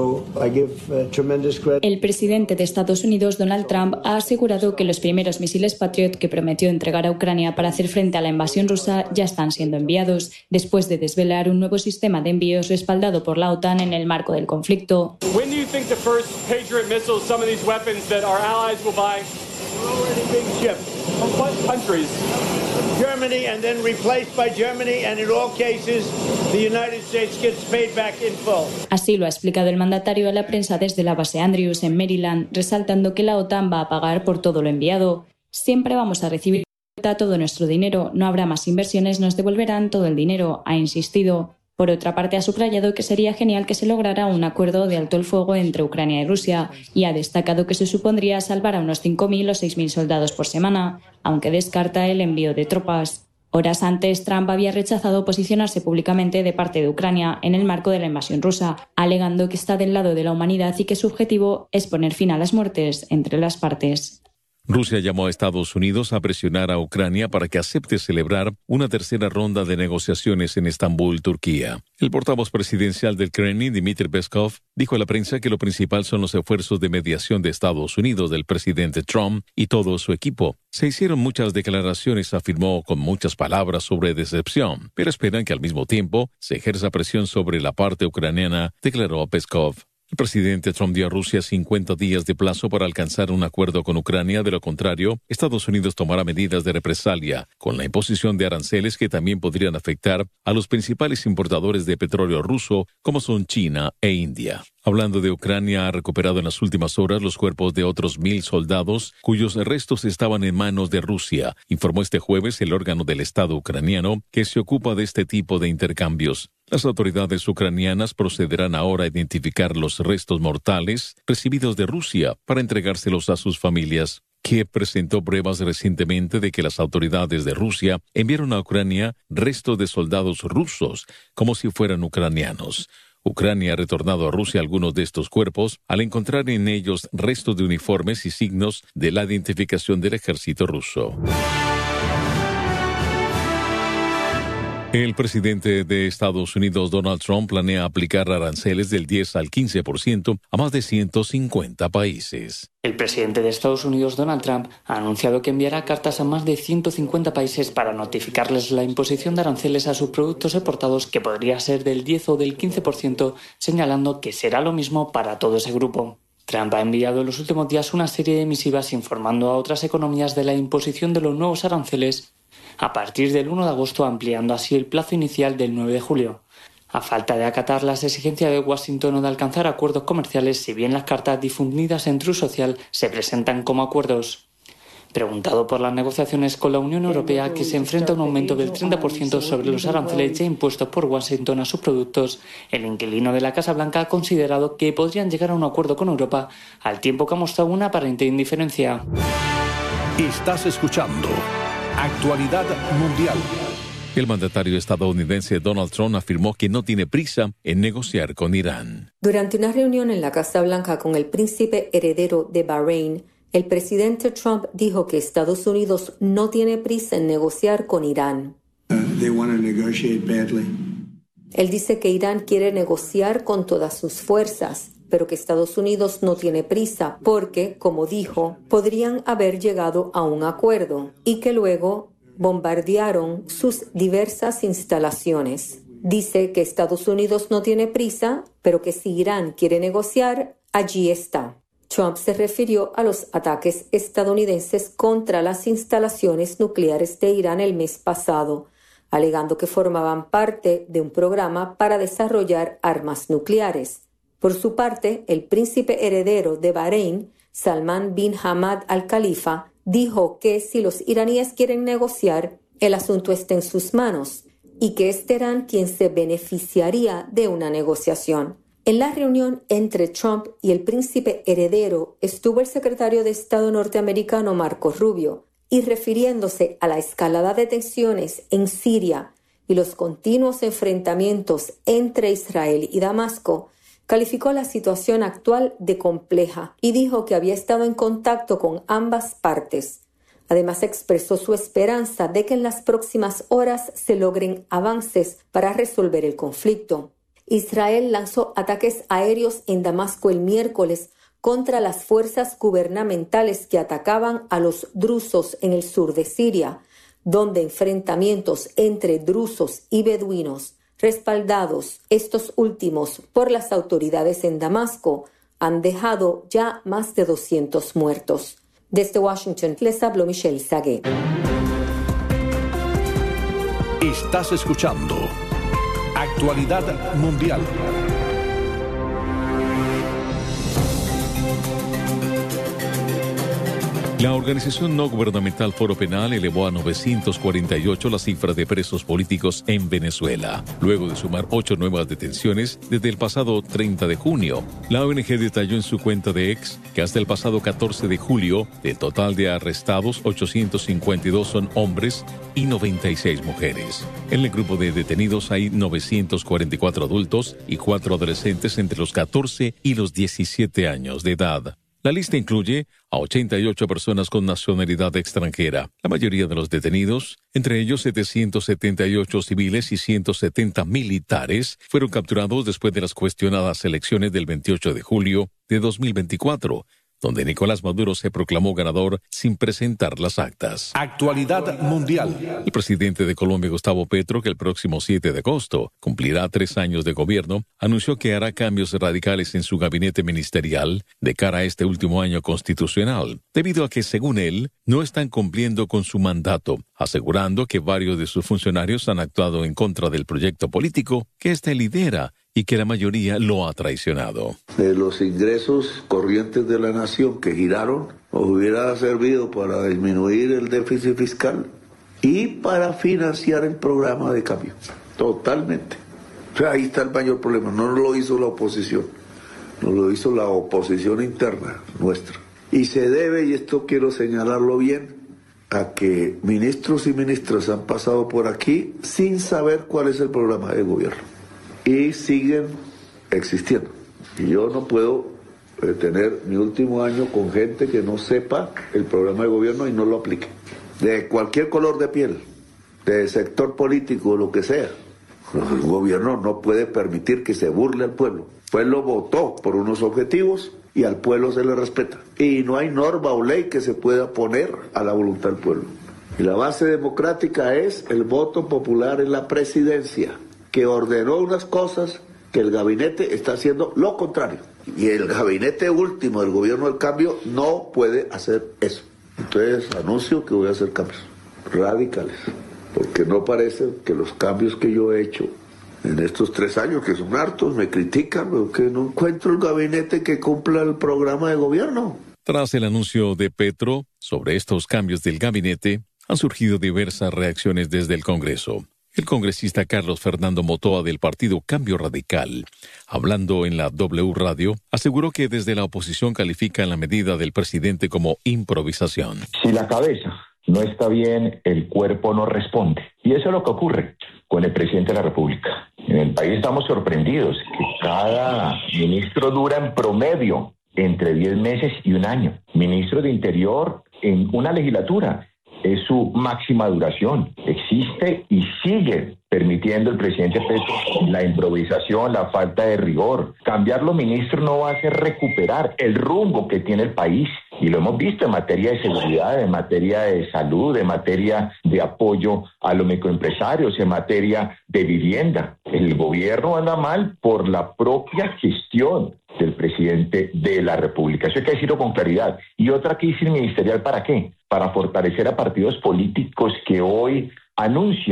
El presidente de Estados Unidos, Donald Trump, ha asegurado que los primeros misiles Patriot que prometió entregar a Ucrania para hacer frente a la invasión rusa ya están siendo enviados, después de desvelar un nuevo sistema de envíos respaldado por la OTAN en el marco del conflicto. Germany and then replaced by Germany, and in all cases the United States gets paid back in full. Así lo ha explicado el mandatario a la prensa desde la base Andrews en Maryland, resaltando que la OTAN va a pagar por todo lo enviado. Siempre vamos a recibir todo nuestro dinero, no habrá más inversiones, nos devolverán todo el dinero, ha insistido. Por otra parte, ha subrayado que sería genial que se lograra un acuerdo de alto el fuego entre Ucrania y Rusia y ha destacado que se supondría salvar a unos 5.000 o 6.000 soldados por semana, aunque descarta el envío de tropas. Horas antes, Trump había rechazado posicionarse públicamente de parte de Ucrania en el marco de la invasión rusa, alegando que está del lado de la humanidad y que su objetivo es poner fin a las muertes entre las partes. Rusia llamó a Estados Unidos a presionar a Ucrania para que acepte celebrar una tercera ronda de negociaciones en Estambul, Turquía. El portavoz presidencial del Kremlin, Dmitry Peskov, dijo a la prensa que lo principal son los esfuerzos de mediación de Estados Unidos, del presidente Trump y todo su equipo. Se hicieron muchas declaraciones, afirmó, con muchas palabras sobre decepción, pero esperan que al mismo tiempo se ejerza presión sobre la parte ucraniana, declaró Peskov. El presidente Trump dio a Rusia 50 días de plazo para alcanzar un acuerdo con Ucrania. De lo contrario, Estados Unidos tomará medidas de represalia con la imposición de aranceles que también podrían afectar a los principales importadores de petróleo ruso, como son China e India. Hablando de Ucrania, ha recuperado en las últimas horas los cuerpos de otros 1.000 soldados cuyos restos estaban en manos de Rusia, informó este jueves el órgano del Estado ucraniano que se ocupa de este tipo de intercambios. Las autoridades ucranianas procederán ahora a identificar los restos mortales recibidos de Rusia para entregárselos a sus familias. Kiev presentó pruebas recientemente de que las autoridades de Rusia enviaron a Ucrania restos de soldados rusos como si fueran ucranianos. Ucrania ha retornado a Rusia algunos de estos cuerpos al encontrar en ellos restos de uniformes y signos de la identificación del ejército ruso. El presidente de Estados Unidos, Donald Trump, planea aplicar aranceles del 10 al 15% a más de 150 países. El presidente de Estados Unidos, Donald Trump, ha anunciado que enviará cartas a más de 150 países para notificarles la imposición de aranceles a sus productos exportados, que podría ser del 10 o del 15%, señalando que será lo mismo para todo ese grupo. Trump ha enviado en los últimos días una serie de misivas informando a otras economías de la imposición de los nuevos aranceles a partir del 1 de agosto, ampliando así el plazo inicial del 9 de julio. A falta de acatar las exigencias de Washington o de alcanzar acuerdos comerciales, si bien las cartas difundidas en Truth Social se presentan como acuerdos. Preguntado por las negociaciones con la Unión Europea, que se enfrenta a un aumento del 30% sobre los aranceles ya impuestos por Washington a sus productos, el inquilino de la Casa Blanca ha considerado que podrían llegar a un acuerdo con Europa, al tiempo que ha mostrado una aparente indiferencia. Estás escuchando Actualidad Mundial. El mandatario estadounidense Donald Trump afirmó que no tiene prisa en negociar con Irán. Durante una reunión en la Casa Blanca con el príncipe heredero de Bahrein, el presidente Trump dijo que Estados Unidos no tiene prisa en negociar con Irán. Él dice que Irán quiere negociar con todas sus fuerzas, pero que Estados Unidos no tiene prisa porque, como dijo, podrían haber llegado a un acuerdo y que luego bombardearon sus diversas instalaciones. Dice que Estados Unidos no tiene prisa, pero que si Irán quiere negociar, allí está. Trump se refirió a los ataques estadounidenses contra las instalaciones nucleares de Irán el mes pasado, alegando que formaban parte de un programa para desarrollar armas nucleares. Por su parte, el príncipe heredero de Bahrein, Salman bin Hamad Al Khalifa, dijo que si los iraníes quieren negociar, el asunto está en sus manos y que es Teherán quien se beneficiaría de una negociación. En la reunión entre Trump y el príncipe heredero estuvo el secretario de Estado norteamericano Marco Rubio, y refiriéndose a la escalada de tensiones en Siria y los continuos enfrentamientos entre Israel y Damasco, calificó la situación actual de compleja y dijo que había estado en contacto con ambas partes. Además, expresó su esperanza de que en las próximas horas se logren avances para resolver el conflicto. Israel lanzó ataques aéreos en Damasco el miércoles contra las fuerzas gubernamentales que atacaban a los drusos en el sur de Siria, donde enfrentamientos entre drusos y beduinos, respaldados estos últimos por las autoridades en Damasco, han dejado ya más de 200 muertos. Desde Washington les habló Michelle Sagué. Estás escuchando Actualidad Mundial. La organización no gubernamental Foro Penal elevó a 948 la cifra de presos políticos en Venezuela, luego de sumar 8 nuevas detenciones desde el pasado 30 de junio. La ONG detalló en su cuenta de X que hasta el pasado 14 de julio, del total de arrestados, 852 son hombres y 96 mujeres. En el grupo de detenidos hay 944 adultos y 4 adolescentes entre los 14 y los 17 años de edad. La lista incluye a 88 personas con nacionalidad extranjera. La mayoría de los detenidos, entre ellos 778 civiles y 170 militares, fueron capturados después de las cuestionadas elecciones del 28 de julio de 2024, donde Nicolás Maduro se proclamó ganador sin presentar las actas. Actualidad Mundial. El presidente de Colombia, Gustavo Petro, que el próximo 7 de agosto cumplirá 3 años de gobierno, anunció que hará cambios radicales en su gabinete ministerial de cara a este último año constitucional, debido a que, según él, no están cumpliendo con su mandato, asegurando que varios de sus funcionarios han actuado en contra del proyecto político que éste lidera y que la mayoría lo ha traicionado. Los ingresos corrientes de la nación que giraron nos hubiera servido para disminuir el déficit fiscal y para financiar el programa de cambio. Totalmente. O sea, ahí está el mayor problema. No lo hizo la oposición, no lo hizo la oposición interna nuestra. Y se debe, y esto quiero señalarlo bien, a que ministros y ministras han pasado por aquí sin saber cuál es el programa de gobierno. Y siguen existiendo. Y yo no puedo tener mi último año con gente que no sepa el programa de gobierno y no lo aplique. De cualquier color de piel, de sector político, lo que sea. El gobierno no puede permitir que se burle al pueblo. El pueblo votó por unos objetivos y al pueblo se le respeta. Y no hay norma o ley que se pueda poner a la voluntad del pueblo. Y la base democrática es el voto popular en la presidencia, que ordenó unas cosas que el gabinete está haciendo lo contrario. Y el gabinete último del gobierno del cambio no puede hacer eso. Entonces anuncio que voy a hacer cambios radicales, porque no parece que los cambios que yo he hecho en estos 3 años, que son hartos, me critican, pero que no encuentro el gabinete que cumpla el programa de gobierno. Tras el anuncio de Petro sobre estos cambios del gabinete, han surgido diversas reacciones desde el Congreso. El congresista Carlos Fernando Motoa del partido Cambio Radical, hablando en la W Radio, aseguró que desde la oposición califican la medida del presidente como improvisación. Si la cabeza no está bien, el cuerpo no responde. Y eso es lo que ocurre con el presidente de la República. En el país estamos sorprendidos que cada ministro dura en promedio entre 10 meses y 1 año. Ministro de Interior en una legislatura es su máxima duración. Existe y sigue permitiendo el presidente Petro la improvisación, la falta de rigor. Cambiar los ministros no va a hacer recuperar el rumbo que tiene el país. Y lo hemos visto en materia de seguridad, en materia de salud, en materia de apoyo a los microempresarios, en materia de vivienda. El gobierno anda mal por la propia gestión del presidente de la República. Eso hay que decirlo con claridad. Y otra crisis ministerial, ¿para qué? Para fortalecer a partidos políticos que hoy anuncian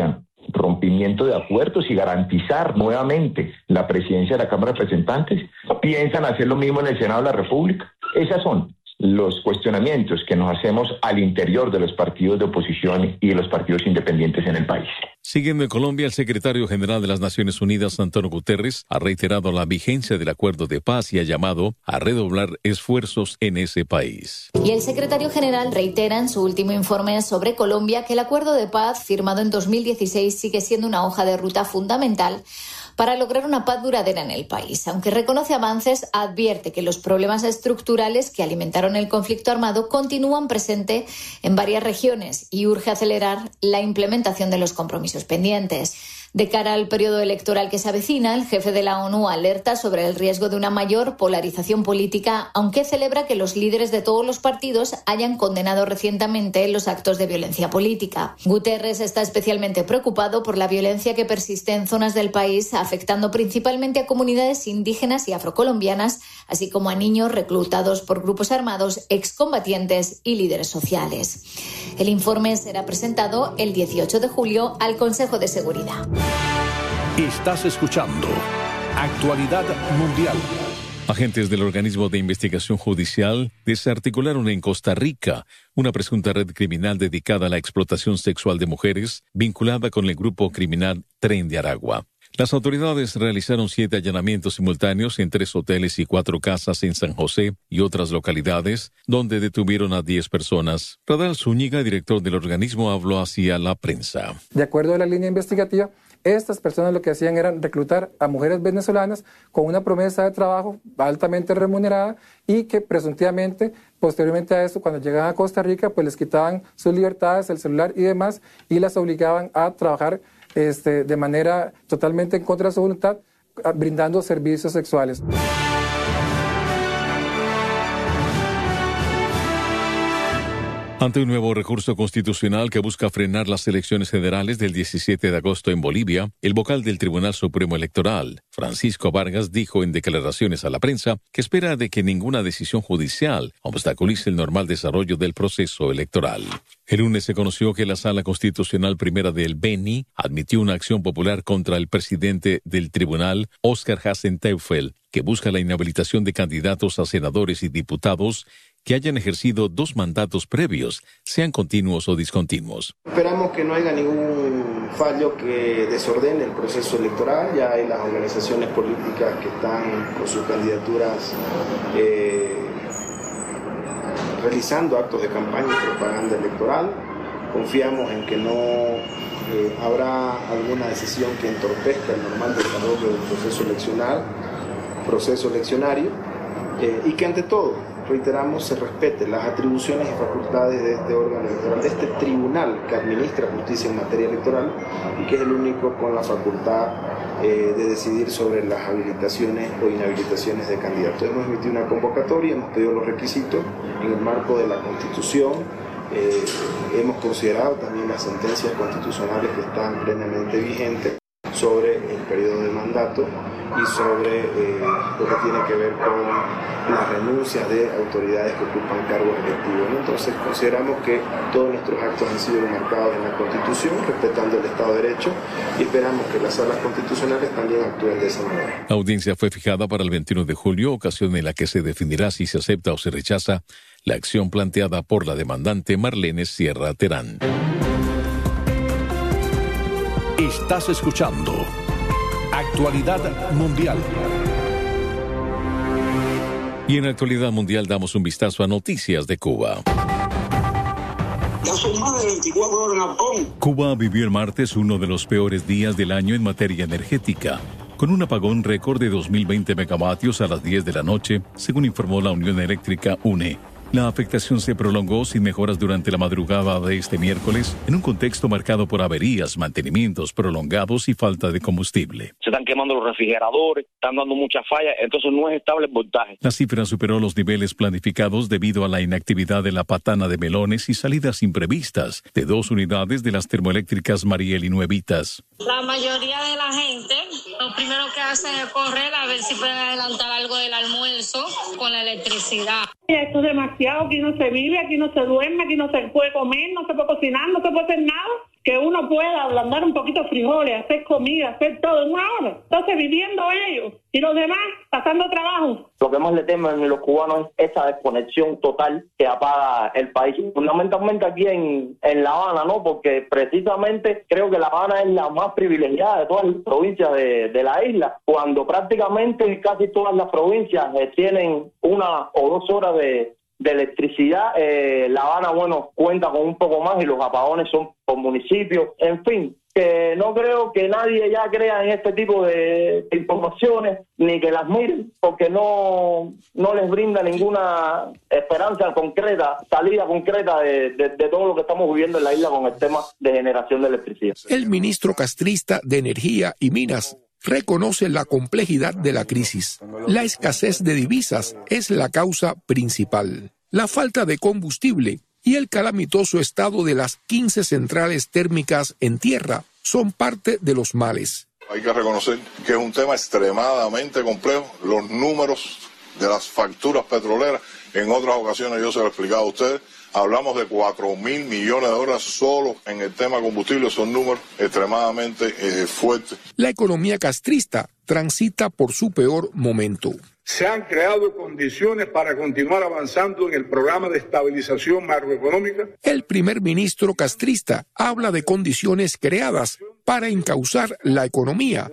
rompimiento de acuerdos y garantizar nuevamente la presidencia de la Cámara de Representantes, piensan hacer lo mismo en el Senado de la República. Esas son los cuestionamientos que nos hacemos al interior de los partidos de oposición y de los partidos independientes en el país. Siguiendo en Colombia, el secretario general de las Naciones Unidas, Antonio Guterres, ha reiterado la vigencia del acuerdo de paz y ha llamado a redoblar esfuerzos en ese país. Y el secretario general reitera en su último informe sobre Colombia que el acuerdo de paz firmado en 2016 sigue siendo una hoja de ruta fundamental para lograr una paz duradera en el país. Aunque reconoce avances, advierte que los problemas estructurales que alimentaron el conflicto armado continúan presentes en varias regiones y urge acelerar la implementación de los compromisos pendientes. De cara al periodo electoral que se avecina, el jefe de la ONU alerta sobre el riesgo de una mayor polarización política, aunque celebra que los líderes de todos los partidos hayan condenado recientemente los actos de violencia política. Guterres está especialmente preocupado por la violencia que persiste en zonas del país, afectando principalmente a comunidades indígenas y afrocolombianas, así como a niños reclutados por grupos armados, excombatientes y líderes sociales. El informe será presentado el 18 de julio al Consejo de Seguridad. Estás escuchando Actualidad Mundial. Agentes del organismo de investigación judicial desarticularon en Costa Rica una presunta red criminal dedicada a la explotación sexual de mujeres, vinculada con el grupo criminal Tren de Aragua. Las autoridades realizaron 7 allanamientos simultáneos en 3 hoteles y 4 casas en San José y otras localidades, donde detuvieron a 10 personas. Radal Zúñiga, director del organismo, habló hacia la prensa. De acuerdo a la línea investigativa, estas personas lo que hacían era reclutar a mujeres venezolanas con una promesa de trabajo altamente remunerada y que presuntivamente, posteriormente a eso, cuando llegaban a Costa Rica, pues les quitaban sus libertades, el celular y demás, y las obligaban a trabajar de manera totalmente en contra de su voluntad, brindando servicios sexuales. Ante un nuevo recurso constitucional que busca frenar las elecciones federales del 17 de agosto en Bolivia, el vocal del Tribunal Supremo Electoral, Francisco Vargas, dijo en declaraciones a la prensa que espera de que ninguna decisión judicial obstaculice el normal desarrollo del proceso electoral. El lunes se conoció que la Sala Constitucional Primera del Beni admitió una acción popular contra el presidente del tribunal, Óscar Hasenteufel, que busca la inhabilitación de candidatos a senadores y diputados que hayan ejercido 2 mandatos previos, sean continuos o discontinuos. Esperamos que no haya ningún fallo que desordene el proceso electoral. Ya hay las organizaciones políticas que están con sus candidaturas realizando actos de campaña y propaganda electoral. Confiamos en que no habrá alguna decisión que entorpezca el normal desarrollo del proceso eleccionario y que ante todo, reiteramos, se respete las atribuciones y facultades de este órgano electoral, de este tribunal que administra justicia en materia electoral y que es el único con la facultad de decidir sobre las habilitaciones o inhabilitaciones de candidatos. Hemos emitido una convocatoria, hemos pedido los requisitos en el marco de la Constitución. Hemos considerado también las sentencias constitucionales que están plenamente vigentes sobre el periodo de mandato y sobre lo que tiene que ver con las renuncias de autoridades que ocupan cargos electivos, ¿no? Entonces consideramos que todos nuestros actos han sido enmarcados en la Constitución, respetando el Estado de Derecho, y esperamos que las salas constitucionales también actúen de esa manera. La audiencia fue fijada para el 21 de julio, ocasión en la que se definirá si se acepta o se rechaza la acción planteada por la demandante Marlene Sierra Terán. Estás escuchando Actualidad Mundial. Y en Actualidad Mundial damos un vistazo a noticias de Cuba. Ya son más de 24 horas en Japón. Cuba vivió el martes uno de los peores días del año en materia energética, con un apagón récord de 2.020 megavatios a las 10 de la noche, según informó la Unión Eléctrica UNE. La afectación se prolongó sin mejoras durante la madrugada de este miércoles, en un contexto marcado por averías, mantenimientos prolongados y falta de combustible. Se están quemando los refrigeradores, están dando muchas fallas, entonces no es estable el voltaje. La cifra superó los niveles planificados debido a la inactividad de la patana de Melones y salidas imprevistas de 2 unidades de las termoeléctricas Mariel y Nuevitas. La mayoría de la gente, lo primero que hacen es correr a ver si pueden adelantar algo del almuerzo con la electricidad. Esto es demasiado, aquí no se vive, aquí no se duerme, aquí no se puede comer, no se puede cocinar, no se puede hacer nada. que uno pueda ablandar un poquito frijoles, hacer comida, hacer todo en una hora. Entonces viviendo ellos y los demás pasando trabajo. Lo que más le temen los cubanos es esa desconexión total que apaga el país. Fundamentalmente aquí en La Habana, ¿no? Porque precisamente creo que La Habana es la más privilegiada de todas las provincias de la isla, cuando prácticamente casi todas las provincias tienen 1 o 2 horas de electricidad. La Habana, bueno, cuenta con un poco más y los apagones son por municipios. En fin, que no creo que nadie ya crea en este tipo de informaciones ni que las miren, porque no les brinda ninguna esperanza concreta, salida concreta de todo lo que estamos viviendo en la isla con el tema de generación de electricidad. El ministro castrista de Energía y Minas reconoce la complejidad de la crisis. La escasez de divisas es la causa principal. La falta de combustible y el calamitoso estado de las 15 centrales térmicas en tierra son parte de los males. Hay que reconocer que es un tema extremadamente complejo. Los números de las facturas petroleras, en otras ocasiones yo se lo he explicado a ustedes, hablamos de 4.000 millones de dólares solo en el tema combustible. Son números extremadamente fuertes. La economía castrista transita por su peor momento. Se han creado condiciones para continuar avanzando en el programa de estabilización macroeconómica. El primer ministro castrista habla de condiciones creadas para encauzar la economía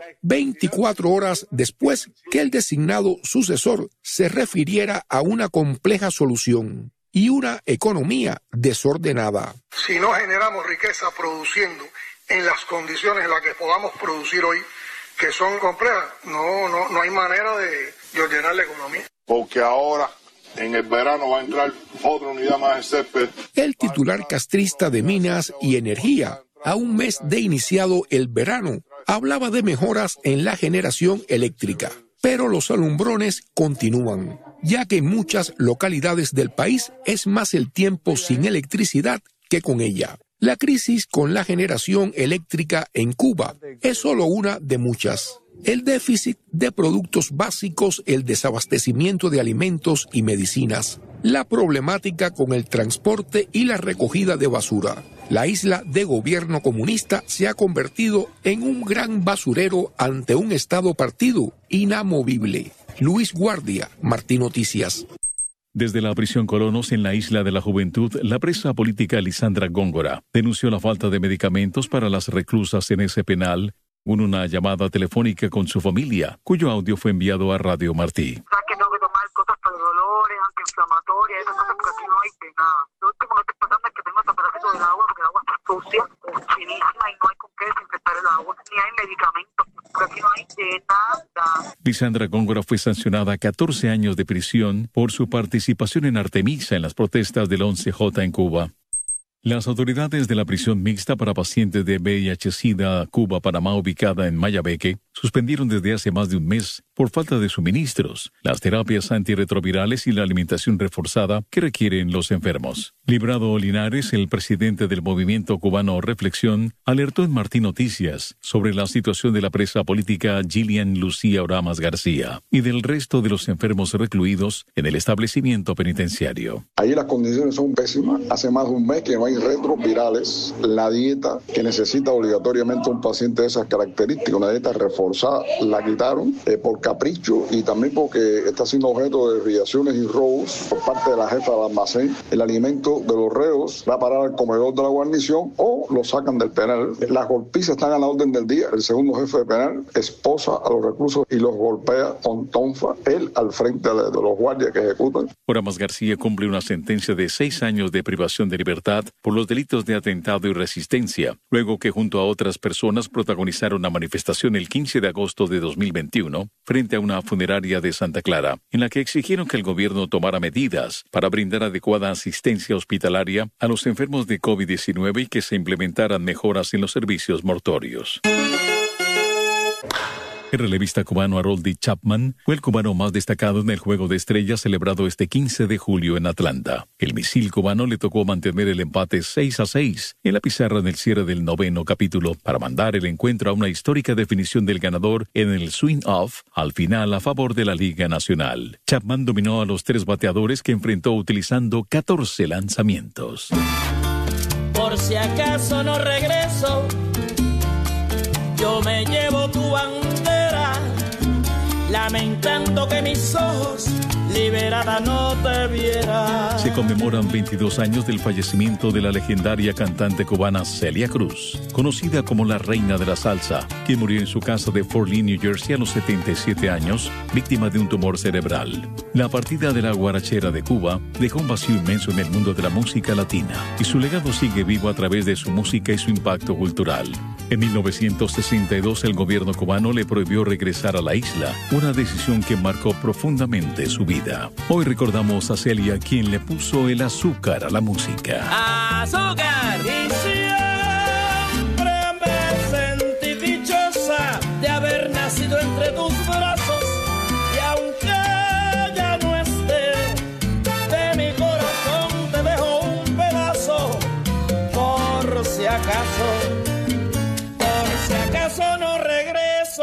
24 horas después que el designado sucesor se refiriera a una compleja solución y una economía desordenada. Si no generamos riqueza produciendo en las condiciones en las que podamos producir hoy, que son complejas, no hay manera de ordenar la economía. Porque ahora, en el verano, va a entrar otra unidad más en césped. El titular castrista de Minas y Energía, a un mes de iniciado el verano, hablaba de mejoras en la generación eléctrica. Pero los alumbrones continúan, ya que en muchas localidades del país es más el tiempo sin electricidad que con ella. La crisis con la generación eléctrica en Cuba es solo una de muchas. El déficit de productos básicos, el desabastecimiento de alimentos y medicinas, la problemática con el transporte y la recogida de basura. La isla de gobierno comunista se ha convertido en un gran basurero ante un Estado partido inamovible. Luis Guardia, Martí Noticias. Desde la prisión Colonos en la Isla de la Juventud, la presa política Lisandra Góngora denunció la falta de medicamentos para las reclusas en ese penal en una llamada telefónica con su familia, cuyo audio fue enviado a Radio Martí. Que tengo que tomar cosas para dolores, antiinflamatorias, esas cosas, porque aquí no hay de nada. Lo último que estoy pasando es que tengo hasta pedacito del agua, porque el agua está sucia, finísima, y no hay con qué desinfectar el agua, ni hay medicamentos, porque aquí no hay de nada. Lisandra Góngora fue sancionada a 14 años de prisión por su participación en Artemisa en las protestas del 11J en Cuba. Las autoridades de la prisión mixta para pacientes de VIH-Sida Cuba-Panamá, ubicada en Mayabeque, suspendieron desde hace más de un mes, por falta de suministros, las terapias antirretrovirales y la alimentación reforzada que requieren los enfermos. Librado Linares, el presidente del movimiento cubano Reflexión, alertó en Martí Noticias sobre la situación de la presa política Gillian Lucía Oramas García y del resto de los enfermos recluidos en el establecimiento penitenciario. Ahí las condiciones son pésimas. Hace más de un mes que no hay retrovirales. La dieta que necesita obligatoriamente un paciente de esas características, una dieta reforzada, la quitaron por capricho y también porque está siendo objeto de desviaciones y robos por parte de la jefa del almacén. El alimento de los reos va a parar al comedor de la guarnición o lo sacan del penal. Las golpizas están a la orden del día. El segundo jefe de penal esposa a los reclusos y los golpea con tonfa, él al frente de los guardias que ejecutan. Oramas García cumple una sentencia de 6 años de privación de libertad por los delitos de atentado y resistencia, luego que junto a otras personas protagonizaron una manifestación el 15 de agosto de 2021 frente a una funeraria de Santa Clara, en la que exigieron que el gobierno tomara medidas para brindar adecuada asistencia hospitalaria a los enfermos de COVID-19 y que se implementaran mejoras en los servicios mortuorios. El relevista cubano Harold Chapman fue el cubano más destacado en el Juego de Estrellas celebrado este 15 de julio en Atlanta. El misil cubano le tocó mantener el empate 6-6 en la pizarra en el cierre del 9º capítulo para mandar el encuentro a una histórica definición del ganador en el swing-off al final a favor de la Liga Nacional. Chapman dominó a los 3 bateadores que enfrentó utilizando 14 lanzamientos. Por Por si acaso no regreso, yo me llevo tu bandera, lamentando que mis ojos liberada no te vieran. Se conmemoran 22 años del fallecimiento de la legendaria cantante cubana Celia Cruz, conocida como la reina de la salsa, quien murió en su casa de Fort Lee, New Jersey, a los 77 años, víctima de un tumor cerebral. La partida de la guarachera de Cuba dejó un vacío inmenso en el mundo de la música latina, y su legado sigue vivo a través de su música y su impacto cultural. En 1962 el gobierno cubano le prohibió regresar a la isla, una decisión que marcó profundamente su vida. Hoy recordamos a Celia, quien le puso el azúcar a la música. ¡Azúcar! Y siempre me sentí dichosa de haber nacido entre tus brazos, y aunque ya no esté, de mi corazón te dejo un pedazo, por si acaso no regreso.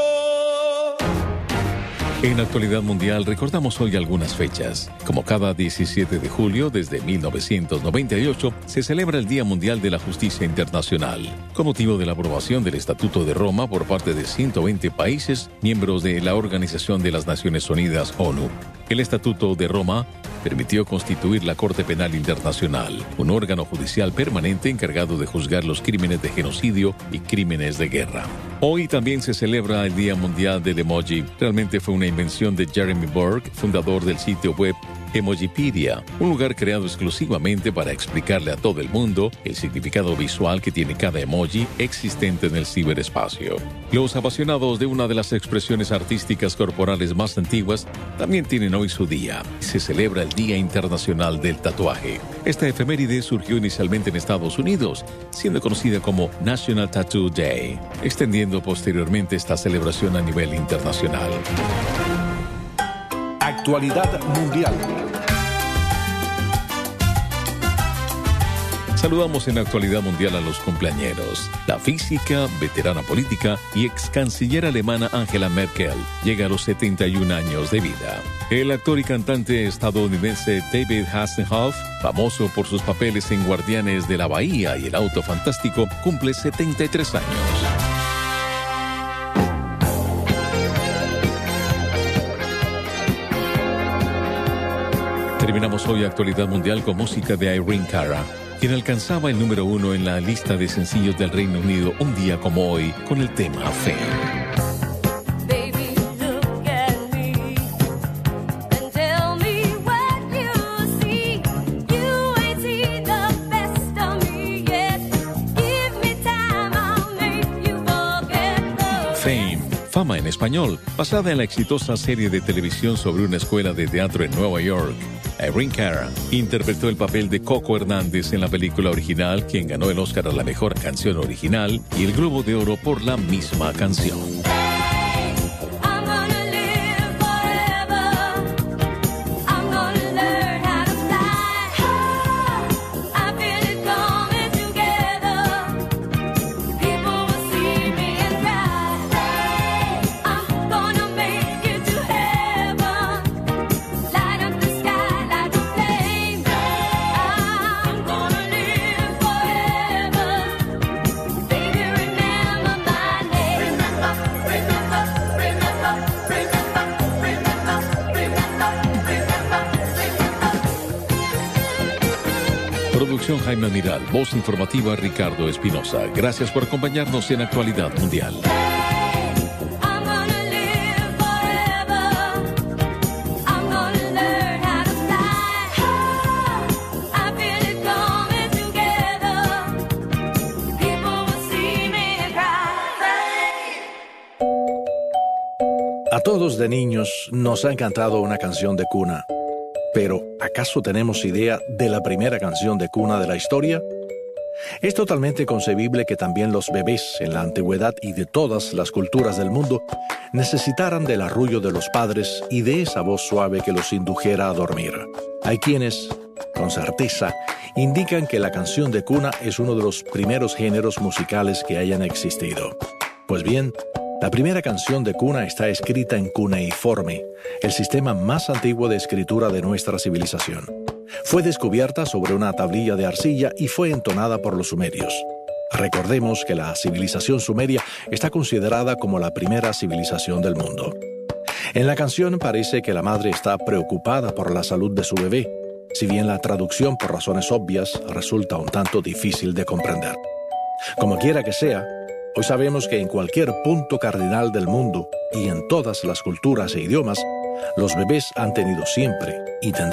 En Actualidad Mundial recordamos hoy algunas fechas. Como cada 17 de julio desde 1998 se celebra el Día Mundial de la Justicia Internacional, con motivo de la aprobación del Estatuto de Roma por parte de 120 países miembros de la Organización de las Naciones Unidas, ONU. El Estatuto de Roma permitió constituir la Corte Penal Internacional, un órgano judicial permanente encargado de juzgar los crímenes de genocidio y crímenes de guerra. Hoy también se celebra el Día Mundial del Emoji. Realmente fue una invención de Jeremy Berg, fundador del sitio web Emojipedia, un lugar creado exclusivamente para explicarle a todo el mundo el significado visual que tiene cada emoji existente en el ciberespacio. Los apasionados de una de las expresiones artísticas corporales más antiguas también tienen hoy su día. Se celebra el Día Internacional del Tatuaje. Esta efeméride surgió inicialmente en Estados Unidos, siendo conocida como National Tattoo Day, extendiendo posteriormente esta celebración a nivel internacional. Actualidad Mundial. Saludamos en Actualidad Mundial a los cumpleañeros. La física, veterana política y ex canciller alemana Angela Merkel llega a los 71 años de vida. El actor y cantante estadounidense David Hasselhoff, famoso por sus papeles en Guardianes de la Bahía y El Auto Fantástico, cumple 73 años. Terminamos hoy Actualidad Mundial con música de Irene Cara, quien alcanzaba el número 1 en la lista de sencillos del Reino Unido un día como hoy con el tema Fame. Fama en español, basada en la exitosa serie de televisión sobre una escuela de teatro en Nueva York. Irene Cara interpretó el papel de Coco Hernández en la película original, quien ganó el Oscar a la mejor canción original y el Globo de Oro por la misma canción. Producción Jaime Miral, voz informativa Ricardo Espinosa. Gracias por acompañarnos en Actualidad Mundial. A todos de niños nos ha encantado una canción de cuna. Pero, ¿acaso tenemos idea de la primera canción de cuna de la historia? Es totalmente concebible que también los bebés en la antigüedad y de todas las culturas del mundo necesitaran del arrullo de los padres y de esa voz suave que los indujera a dormir. Hay quienes, con certeza, indican que la canción de cuna es uno de los primeros géneros musicales que hayan existido. Pues bien, la primera canción de cuna está escrita en cuneiforme, el sistema más antiguo de escritura de nuestra civilización. Fue descubierta sobre una tablilla de arcilla y fue entonada por los sumerios. Recordemos que la civilización sumeria está considerada como la primera civilización del mundo. En la canción parece que la madre está preocupada por la salud de su bebé, si bien la traducción por razones obvias resulta un tanto difícil de comprender. Como quiera que sea, hoy sabemos que en cualquier punto cardinal del mundo y en todas las culturas e idiomas, los bebés han tenido siempre y tendrán